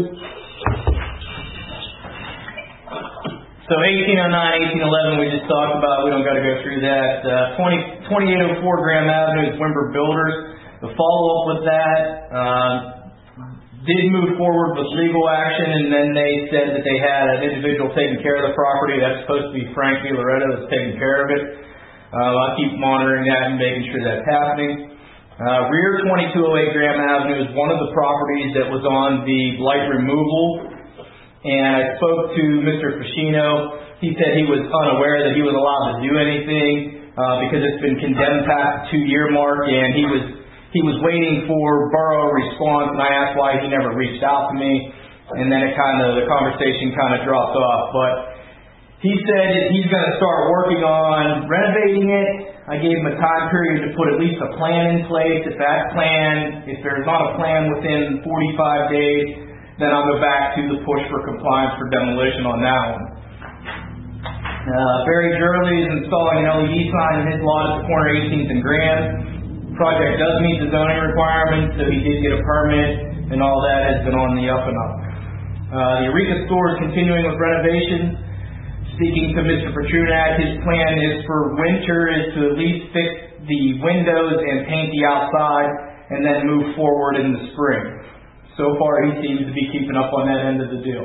So eighteen oh nine, eighteen eleven, we just talked about, we don't got to go through that. Uh, twenty, twenty-eight oh four Graham Avenue is Wimber Builders. The follow-up with that, uh, did move forward with legal action, and then they said that they had an individual taking care of the property. That's supposed to be Frank DiLoretto that's taking care of it. Uh, I'll keep monitoring that and making sure that's happening. Uh, rear twenty-two oh eight Graham Avenue is one of the properties that was on the blight removal, and I spoke to Mister Ficino. He said he was unaware that he was allowed to do anything. uh, because it's been condemned past the two-year mark, and he was he was waiting for borough response, and I asked why he never reached out to me, and then it kind of the conversation kind of dropped off. But he said he's going to start working on renovating it. I gave him a time period to put at least a plan in place. If that plan, if there's not a plan within forty-five days, then I'll go back to the push for compliance for demolition on that one. Uh, Barry Gurley is installing an L E D sign in his lot at the corner of eighteenth and Grand. Project does meet the zoning requirements, so he did get a permit, and all that has been on the up and up. Uh, the Eureka store is continuing with renovations. Speaking to Mister Petrunak, his plan is for winter is to at least fix the windows and paint the outside, and then move forward in the spring. So far, he seems to be keeping up on that end of the deal.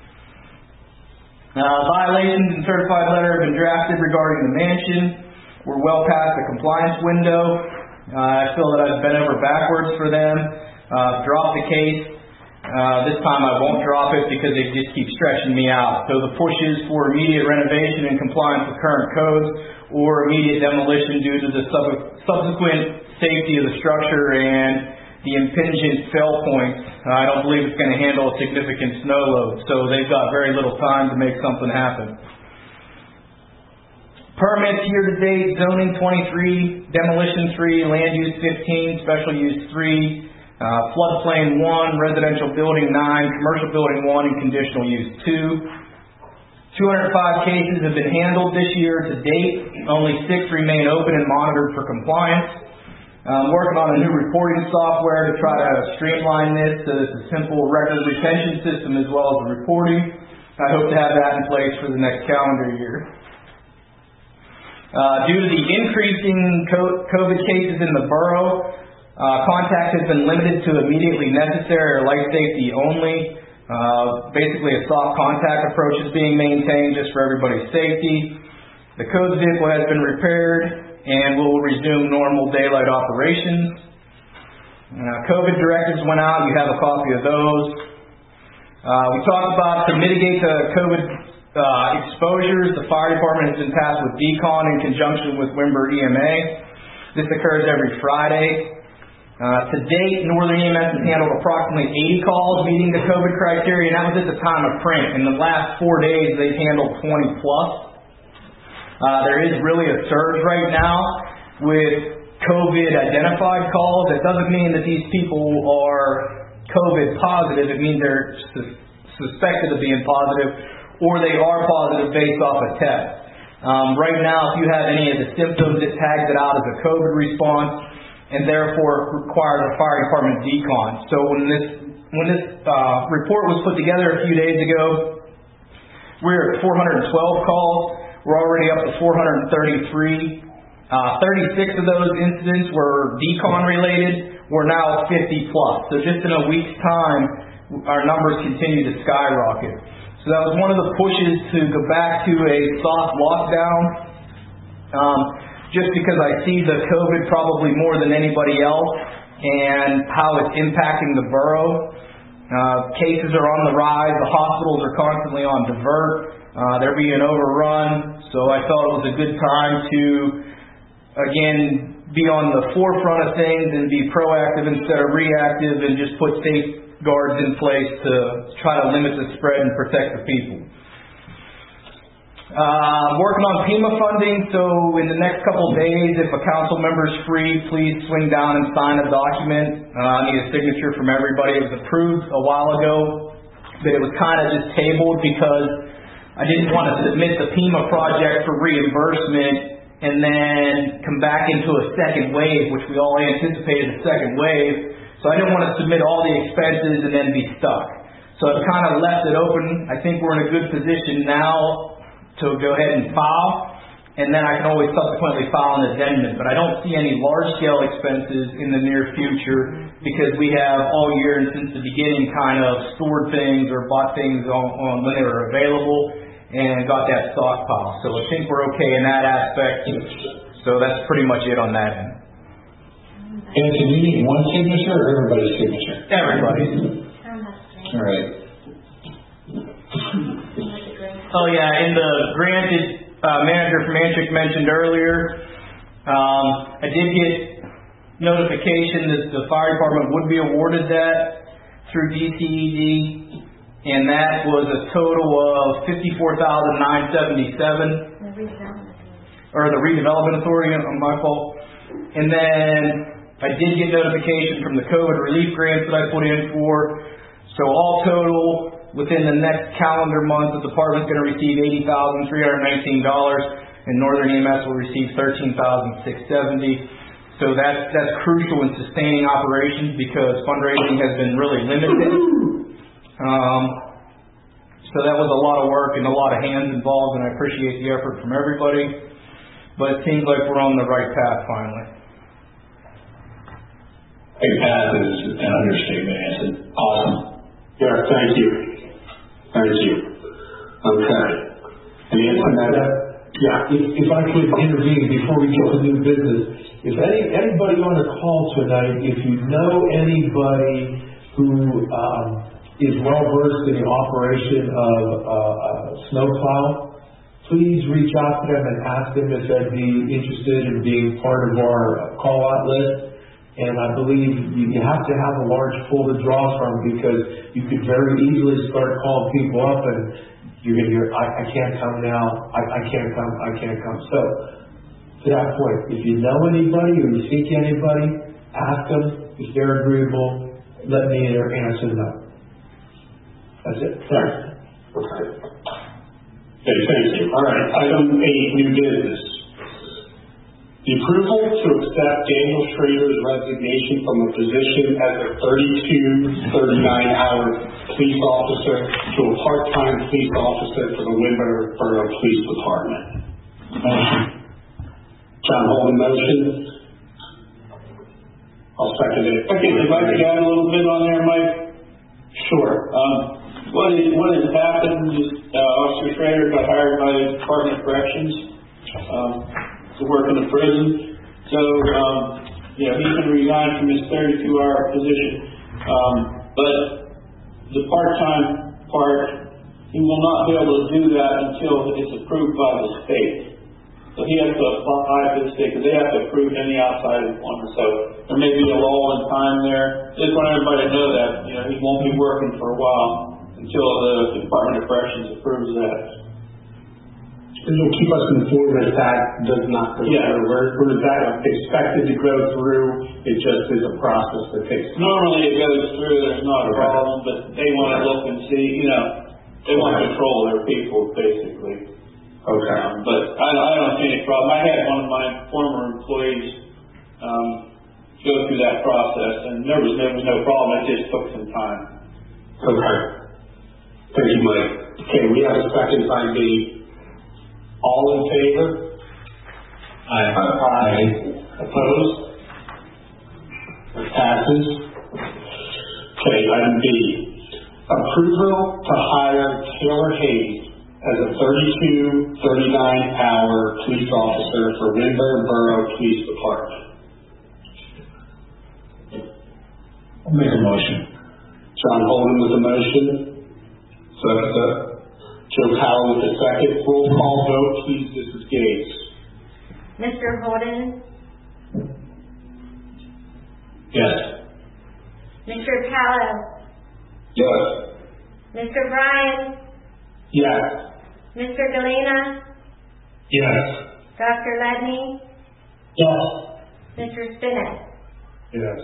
Uh, violations and certified letter have been drafted regarding the mansion. We're well past the compliance window. Uh, I feel that I've bent over backwards for them. Uh, dropped the case. Uh, this time I won't drop it because they just keep stretching me out. So the push is for immediate renovation in compliance with current codes, or immediate demolition due to the sub- subsequent safety of the structure and the impingent fail points. Uh, I don't believe it's going to handle a significant snow load, so they've got very little time to make something happen. Permits year to date, zoning twenty-three, demolition three, land use fifteen, special use three, uh, floodplain one, residential building nine, commercial building one, and conditional use two. two hundred five cases have been handled this year to date. Only six remain open and monitored for compliance. I'm working on a new reporting software to try to streamline this so it's a simple record retention system as well as the reporting. I hope to have that in place for the next calendar year. Uh, due to the increasing COVID cases in the borough, uh, contact has been limited to immediately necessary or life safety only. Uh, basically, a soft contact approach is being maintained just for everybody's safety. The codes vehicle has been repaired and will resume normal daylight operations. Uh, COVID directives went out. You have a copy of those. Uh, we talked about to mitigate the COVID uh, exposures, the fire department has been tasked with decon in conjunction with Wimber E M A. This occurs every Friday. Uh, to date, Northern E M S has handled approximately eighty calls meeting the COVID criteria, and that was at the time of print. In the last four days, they've handled twenty plus. Uh, there is really a surge right now with COVID identified calls. It doesn't mean that these people are COVID positive. It means they're sus- suspected of being positive, or they are positive based off a test. Um, right now, if you have any of the symptoms, it tags it out as a COVID response, and therefore requires a fire department decon. So when this when this uh, report was put together a few days ago, we were at four hundred twelve calls. We're already up to four hundred thirty-three. Uh, thirty-six of those incidents were decon related. We're now fifty plus. So just in a week's time, our numbers continue to skyrocket. So that was one of the pushes to go back to a soft lockdown. Um, just because I see the COVID probably more than anybody else and how it's impacting the borough. Uh, cases are on the rise. The hospitals are constantly on divert. Uh, they're being overrun, so I felt it was a good time to, again, be on the forefront of things and be proactive instead of reactive and just put safeguards in place to try to limit the spread and protect the people. Uh, working on FEMA funding, so in the next couple of days, if a council member is free, please swing down and sign a document. Uh, I need a signature from everybody. It was approved a while ago, but it was kind of just tabled because I didn't want to submit the FEMA project for reimbursement and then come back into a second wave, which we all anticipated a second wave. So I didn't want to submit all the expenses and then be stuck. So I've kind of left it open. I think we're in a good position now to go ahead and file, and then I can always subsequently file an addendum. But I don't see any large-scale expenses in the near future because we have all year and since the beginning kind of stored things or bought things on, on when they were available and got that stockpile. So I think we're okay in that aspect. So that's pretty much it on that end. And do you need one signature or everybody's signature? Everybody's. All right. Oh yeah, and the granted uh, manager from Manchik mentioned earlier, Um, I did get notification that the fire department would be awarded that through D C E D, and that was a total of fifty-four thousand nine hundred seventy-seven dollars. Or the redevelopment authority, on my fault. And then I did get notification from the COVID relief grants that I put in for. So all total, within the next calendar month, the department's going to receive eighty thousand three hundred nineteen dollars, and Northern E M S will receive thirteen thousand six hundred seventy dollars. So that's, that's crucial in sustaining operations because fundraising has been really limited. Um, so that was a lot of work and a lot of hands involved, and I appreciate the effort from everybody. But it seems like we're on the right path finally. A path is an understatement, Anson. Awesome. Yeah, thank you. Thank you. Okay. Any on that? Yeah, if, if I could intervene before we get to new business, if any, anybody on the call tonight, if you know anybody who um, is well versed in the operation of uh, a snowplow, please reach out to them and ask them if they'd be interested in being part of our call-out list. And I believe you, you have to have a large pool to draw from because you could very easily start calling people up and you're going to hear, I, I can't come now, I, I can't come, I can't come. So, to that point, if you know anybody or you think anybody, ask them if they're agreeable, let me either answer no. That's it. Right. Okay. Okay, thank you. All right, item eight, new business. The approval to accept Daniel Schrader's resignation from a position as a thirty-two, thirty-nine hour police officer to a part-time police officer for the Windber Borough Police Department. Motion. John Holden, motion. I'll second it. Okay, if I could add a little bit on there, Mike? Sure. Um, what is, what has happened is, uh, Officer Schrader got hired by the Department of Corrections, um, to work in the prison. So, um, you know, he's going to resign from his thirty-two hour position. Um, but the part-time part, he will not be able to do that until it's approved by the state. So he has to apply to the state, because they have to approve any outside employment. So there may be a lull in time there. Just want everybody to know that, you know, he won't be working for a while until the Department of Corrections approves that. And you'll keep us informed if that does not go Yeah. through. We're, we're that expected to go through. It just is a process that takes time. Normally it goes through, there's not a problem, but they want to look and see, you know, they want to control their people, basically. Okay. Um, but I, I don't see any problem. I had one of my former employees um, go through that process, and there was, there was no problem. It just took some time. Okay. Thank you, Mike. Okay, we have a second by me. All in favor? Aye. Aye. Opposed? It passes. Okay, item B. Approval to hire Taylor Hayes as a thirty-two, thirty-nine hour police officer for Windber Borough Police Department. I'll make a motion. John Holden with the motion. Second. Joe Powell with the second. Roll call vote, please, Missus Gates. Mister Holden, Yes. Mister Callow, Yes. Mister Bryan, Yes. Mister Galena, Yes. Doctor Ledney, Yes. Mister Stinnett. Yes.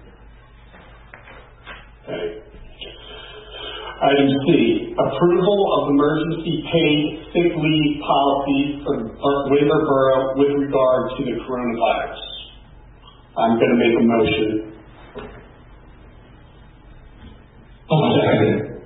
Okay. Item C, approval of emergency paid sick leave policy for Windber Borough with regard to the coronavirus. I'm going to make a motion. I'll second.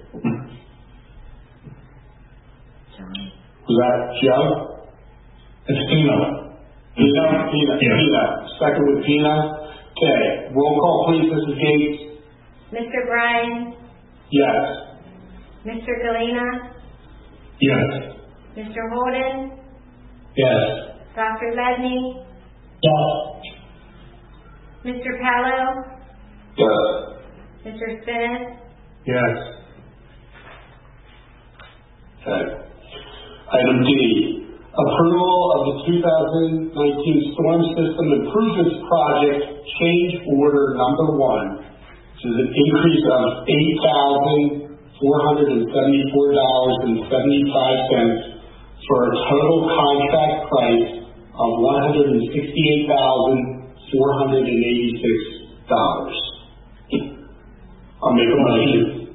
Was that Joe? It's Pino. Pina? Pina. Yeah. Pina. Second with Pina. Okay. Roll call, please, Missus Gates. Mister Bryan, Yes. Mister Galena, Yes. Mister Holden, Yes. Doctor Ledney, Yes. Mister Callow, Yes. Mister Stinnett, Yes. Okay. Item D, approval of the two thousand nineteen Storm System Improvements Project change order number one, which is an increase of eight thousand four hundred seventy-four dollars and seventy-five cents for a total contract price of one hundred sixty-eight thousand four hundred eighty-six dollars. I'll make a motion.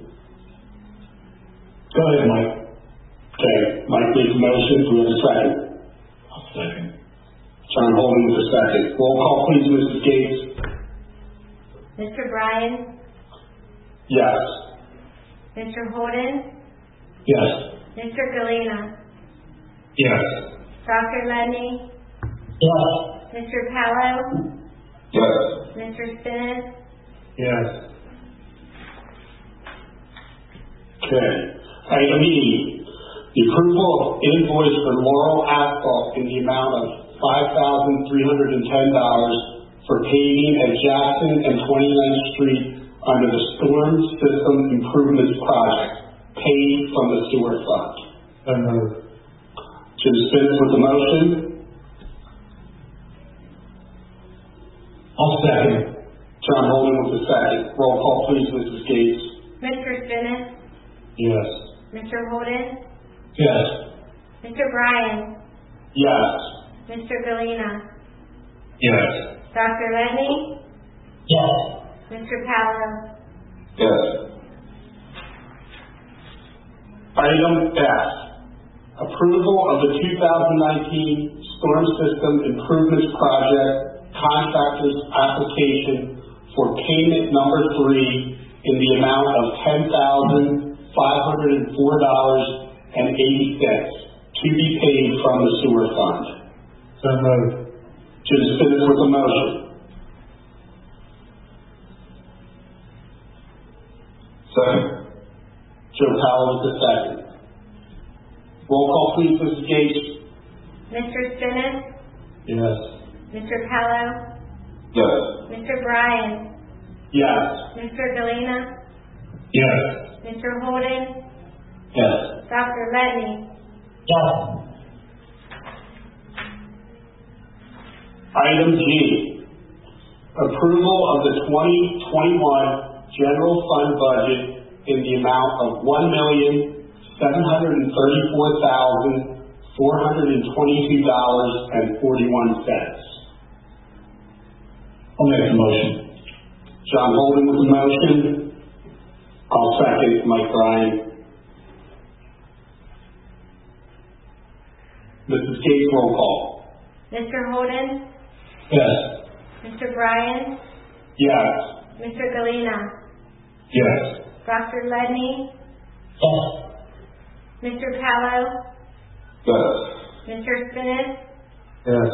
Go ahead, Mike. Okay, Mike makes a motion. Do we have a second? I'll second. John Holden with a second. Roll call, please, Missus Gates. Mister Bryan, Yes. Mister Holden, Yes. Mister Galena, Yes. Doctor Ledney, Yes. Mister Pallo, Yes. Mister Spinnis, Yes. Okay. Item E, the approval of invoice for Laurel Asphalt in the amount of five thousand three hundred ten dollars for paving at Jackson and twenty-ninth Street under the Storm System Improvements Project, paid from the sewer fund. So moved. Jim Spinnis with the motion. I'll second. John Holden with the second. Roll call, please, Missus Gates. Mister Spinnis, Yes. Mister Holden, Yes. Mister Bryan, Yes. Mister Galena, Yes. Doctor Ledney, Yes. Mister Pallo, Yes. Item F, approval of the two thousand nineteen Storm System Improvements Project contractor's application for payment number three in the amount of ten thousand five hundred four dollars and eighty cents to be paid from the sewer fund. So moved. Jim Spinnis with the motion. Second. Joe Powell with the second. Roll call, please, Missus Gates. Mister Spinnis, Yes. Mister Pallo, Yes. Mister Bryan, Yes. Mister Galena, Yes. Mister Holden, Yes. Doctor Ledney, Yes. Item G, approval of the twenty twenty-one general fund budget in the amount of one million seven hundred thirty-four thousand four hundred twenty-two dollars and forty-one cents. I'll make the motion. John Holden with the motion. I'll second. Mike Bryan. Missus Gates, roll call. Mister Holden, Yes. Mister Bryan, Yes. Mister Galena, Yes. Doctor Ledney, Yes. Mister Pallo, Yes. Mister Spinnis, Yes.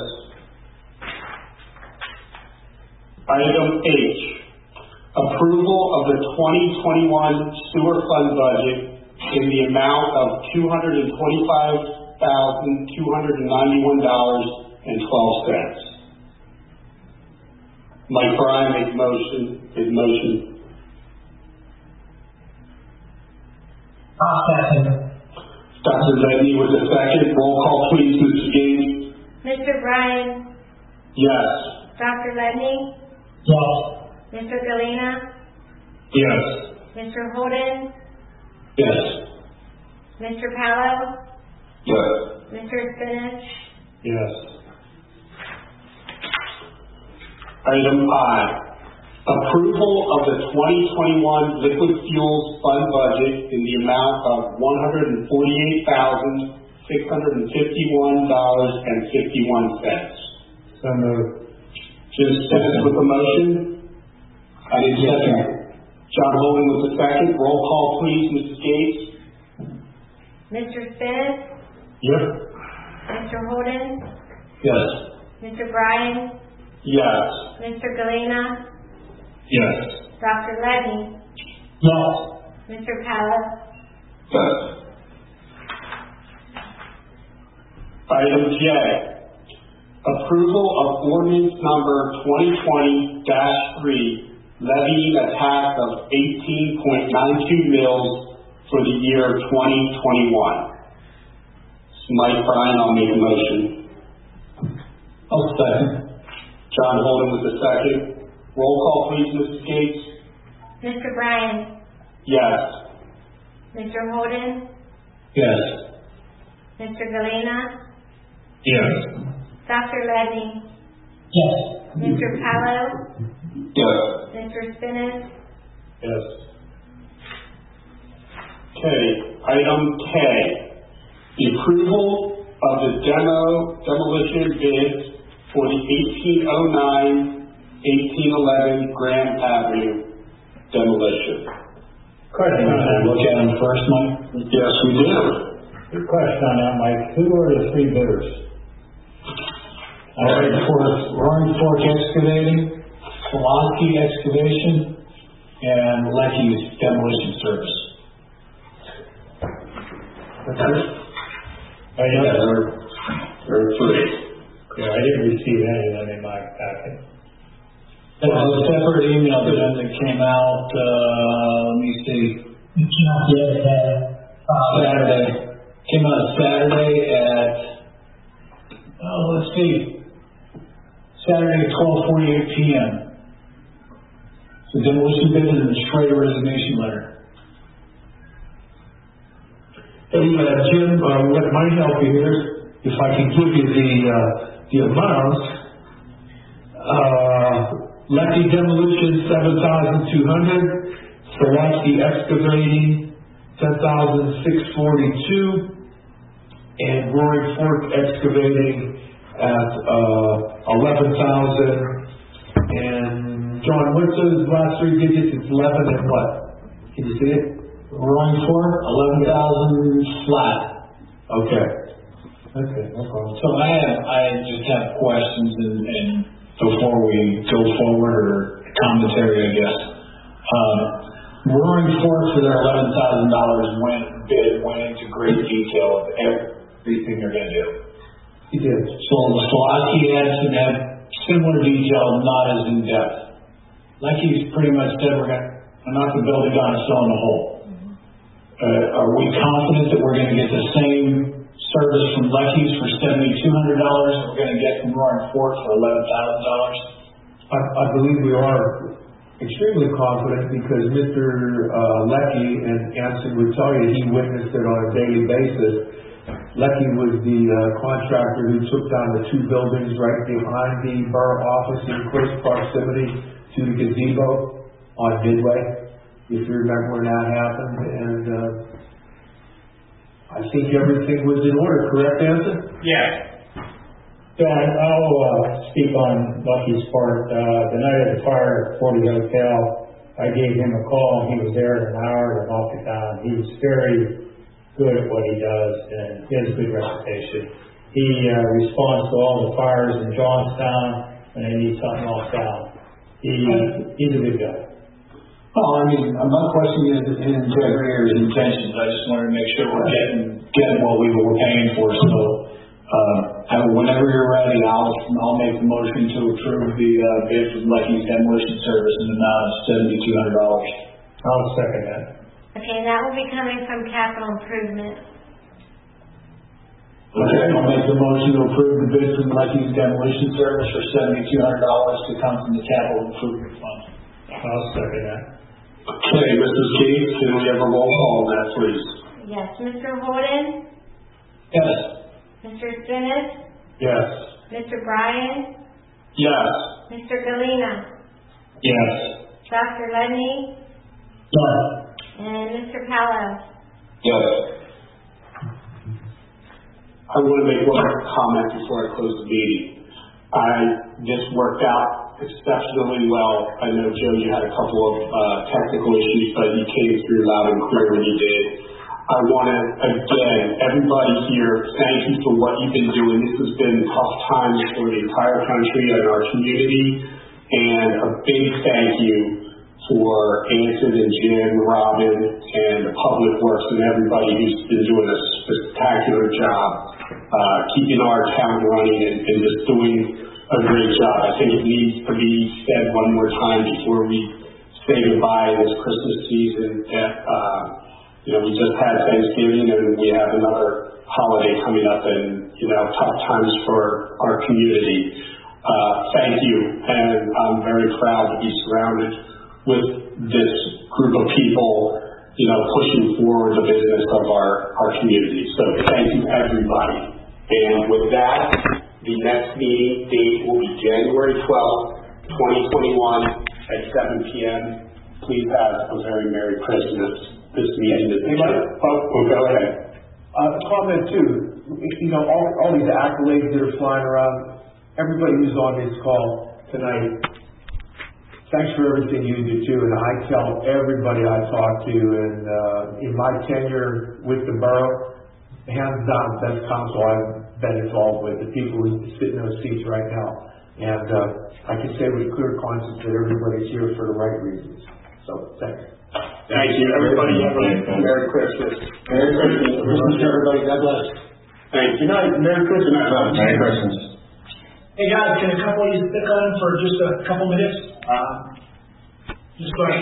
Item H, approval of the twenty twenty-one sewer fund budget in the amount of two hundred twenty-five thousand two hundred ninety-one dollars and twelve cents. Mike Bryan makes motion, his motion. I'll second. Doctor Ledney with the second. Roll call, please, Mister Gates. Mister Bryan, Yes. Doctor Ledney, Yes. Mister Galena, Yes. Mister Holden, Yes. Mister Pallo, Yes. Mister Spinnis, Yes. Item I, approval of the twenty twenty-one liquid fuels fund budget in the amount of one hundred forty-eight thousand six hundred fifty-one dollars and fifty-one cents. So moved. Jim Spinnis with the motion. I need a second. John Holden with the second. Roll call, please, Missus Gates. Mister Spinnis, Yep. Mister Holden, Yes. Mister Bryan, Yes. Mister Galena, Yes. Doctor Ledney, Yes. Mister Pallo, Yes. Item J, approval of ordinance number twenty twenty dash three, levying a tax of eighteen point nine two mils for the year twenty twenty-one. Mike Bryan, I'll make a motion. I'll second. John Holden with the second. Roll call, please, Missus Gates. Mister Bryan, Yes. Mister Holden, Yes. Mister Galena, Yes. Doctor Ledney, Yes. Mister Pallo, Yes. Mister Spinnis, Yes. Okay, item K. The approval of the demo, demolition bids for the eighteen oh nine, eighteen eleven Grand Avenue demolition. Question on that. Look at them first, Mike. Yes, we do. Good question on that, Mike. Who are the three bidders? Roaring Fork, Roaring Fork Excavating, Pulaski Excavation, and Lecky's Demolition Service. That's it? I Yeah, know. there are, there are three. Yeah, I didn't receive any of them in my packet. There was a separate email to them that came out, uh, let me see. It came out the other day. Saturday. Came out Saturday at, oh, let's see. Saturday at twelve forty-eight P M The demolition bid and the Schrader resignation letter. Hey, uh, Jim, uh, what might help you here, if I can give you the, uh, the amounts. Uh, Lecky Demolition, seven thousand two hundred, Pulaski Excavating, ten thousand six forty-two, and Roaring Fork Excavating at, uh, eleven thousand. And, John, what's those last three digits? It's eleven and what? Can you see it? Roaring Fork, eleven thousand flat. Okay. Okay, no problem. So I have, I just have questions and, and before we go forward or commentary, I guess. Um, Roaring Fork for their eleven thousand dollars went bid went into great detail of everything they're going to do. He did. So Pulaski had some had similar detail, not as in depth. Lecky's pretty much said we're going to knock the building down and fill in the hole. Uh, are we confident that we're going to get the same service from Lecky's for seventy-two hundred dollars that we're going to get from Roaring Fork for eleven thousand dollars? I, I believe we are extremely confident because Mister Uh, Lecky, and Anson would tell you, he witnessed it on a daily basis. Lecky was the uh, contractor who took down the two buildings right behind the borough office in close proximity to the gazebo on Midway, if you remember when that happened. And uh, I think everything was in order, correct, Anson? Yeah. John, I'll uh, speak on Lucky's part. Uh, the night of the fire at Forty Hotel, I gave him a call. He was there in an hour to knock it down. He was very good at what he does, and he has a good reputation. He uh, responds to all the fires in Johnstown when they need something knocked down. He, he's a good guy. Well, I mean, I'm not questioning his his integrity or his intentions. I just wanted to make sure we're getting getting what we were paying for. So, uh, and whenever you're ready, I'll I'll make the motion to approve the uh, bid from Lecky's Demolition Service in the amount of seventy-two hundred dollars. I'll second that. Okay, that will be coming from capital improvement. Okay, I'll make the motion to approve the bid from Lecky's Demolition Service for seventy-two hundred dollars to come from the capital improvement fund. I'll second that. Okay, Missus Gates, can we have a roll call on that, please? Yes, Mister Holden, Yes. Mister Spinnis, Yes. Mister Bryan, Yes. Mister Galena, Yes. Doctor Ledney, Done. and Mister Pallo. Yes. I want to make one comment before I close the meeting. I, this worked out exceptionally well. I know, Joe, you had a couple of uh, technical issues, but you came through loud and clear when you did. I want to, again, everybody here, thank you for what you've been doing. This has been tough times for the entire country and our community, and a big thank you for Anson and Jim, Robin, and the Public Works and everybody who's been doing a spectacular job uh, keeping our town running and, and just doing a great job. I think it needs to be said one more time before we say goodbye this Christmas season that, uh, you know, we just had Thanksgiving and we have another holiday coming up and, you know, tough times for our community. Uh, thank you, and I'm very proud to be surrounded with this group of people, you know, pushing forward the business of our, our community. So thank you, everybody. And with that, the next meeting date will be January twelfth, twenty twenty-one at seven P M Please have a very Merry Christmas. This meeting is adjourned. Oh, well, go ahead. Uh, comment too, you know, all, all these accolades that are flying around, everybody who's on this call tonight, thanks for everything you do too, and I tell everybody I talk to, and uh, in my tenure with the borough, hands down, best council I've been involved with, the people who sit in those seats right now. And uh, I can say with clear conscience that everybody's here for the right reasons. So, thanks. Thank you, everybody. Have a Merry Christmas. Merry Christmas. Christmas to everybody. God bless. Thank you. Good night. Merry Christmas. Merry Christmas. Hey guys, can a couple of you stick on for just a couple minutes? Uh, just going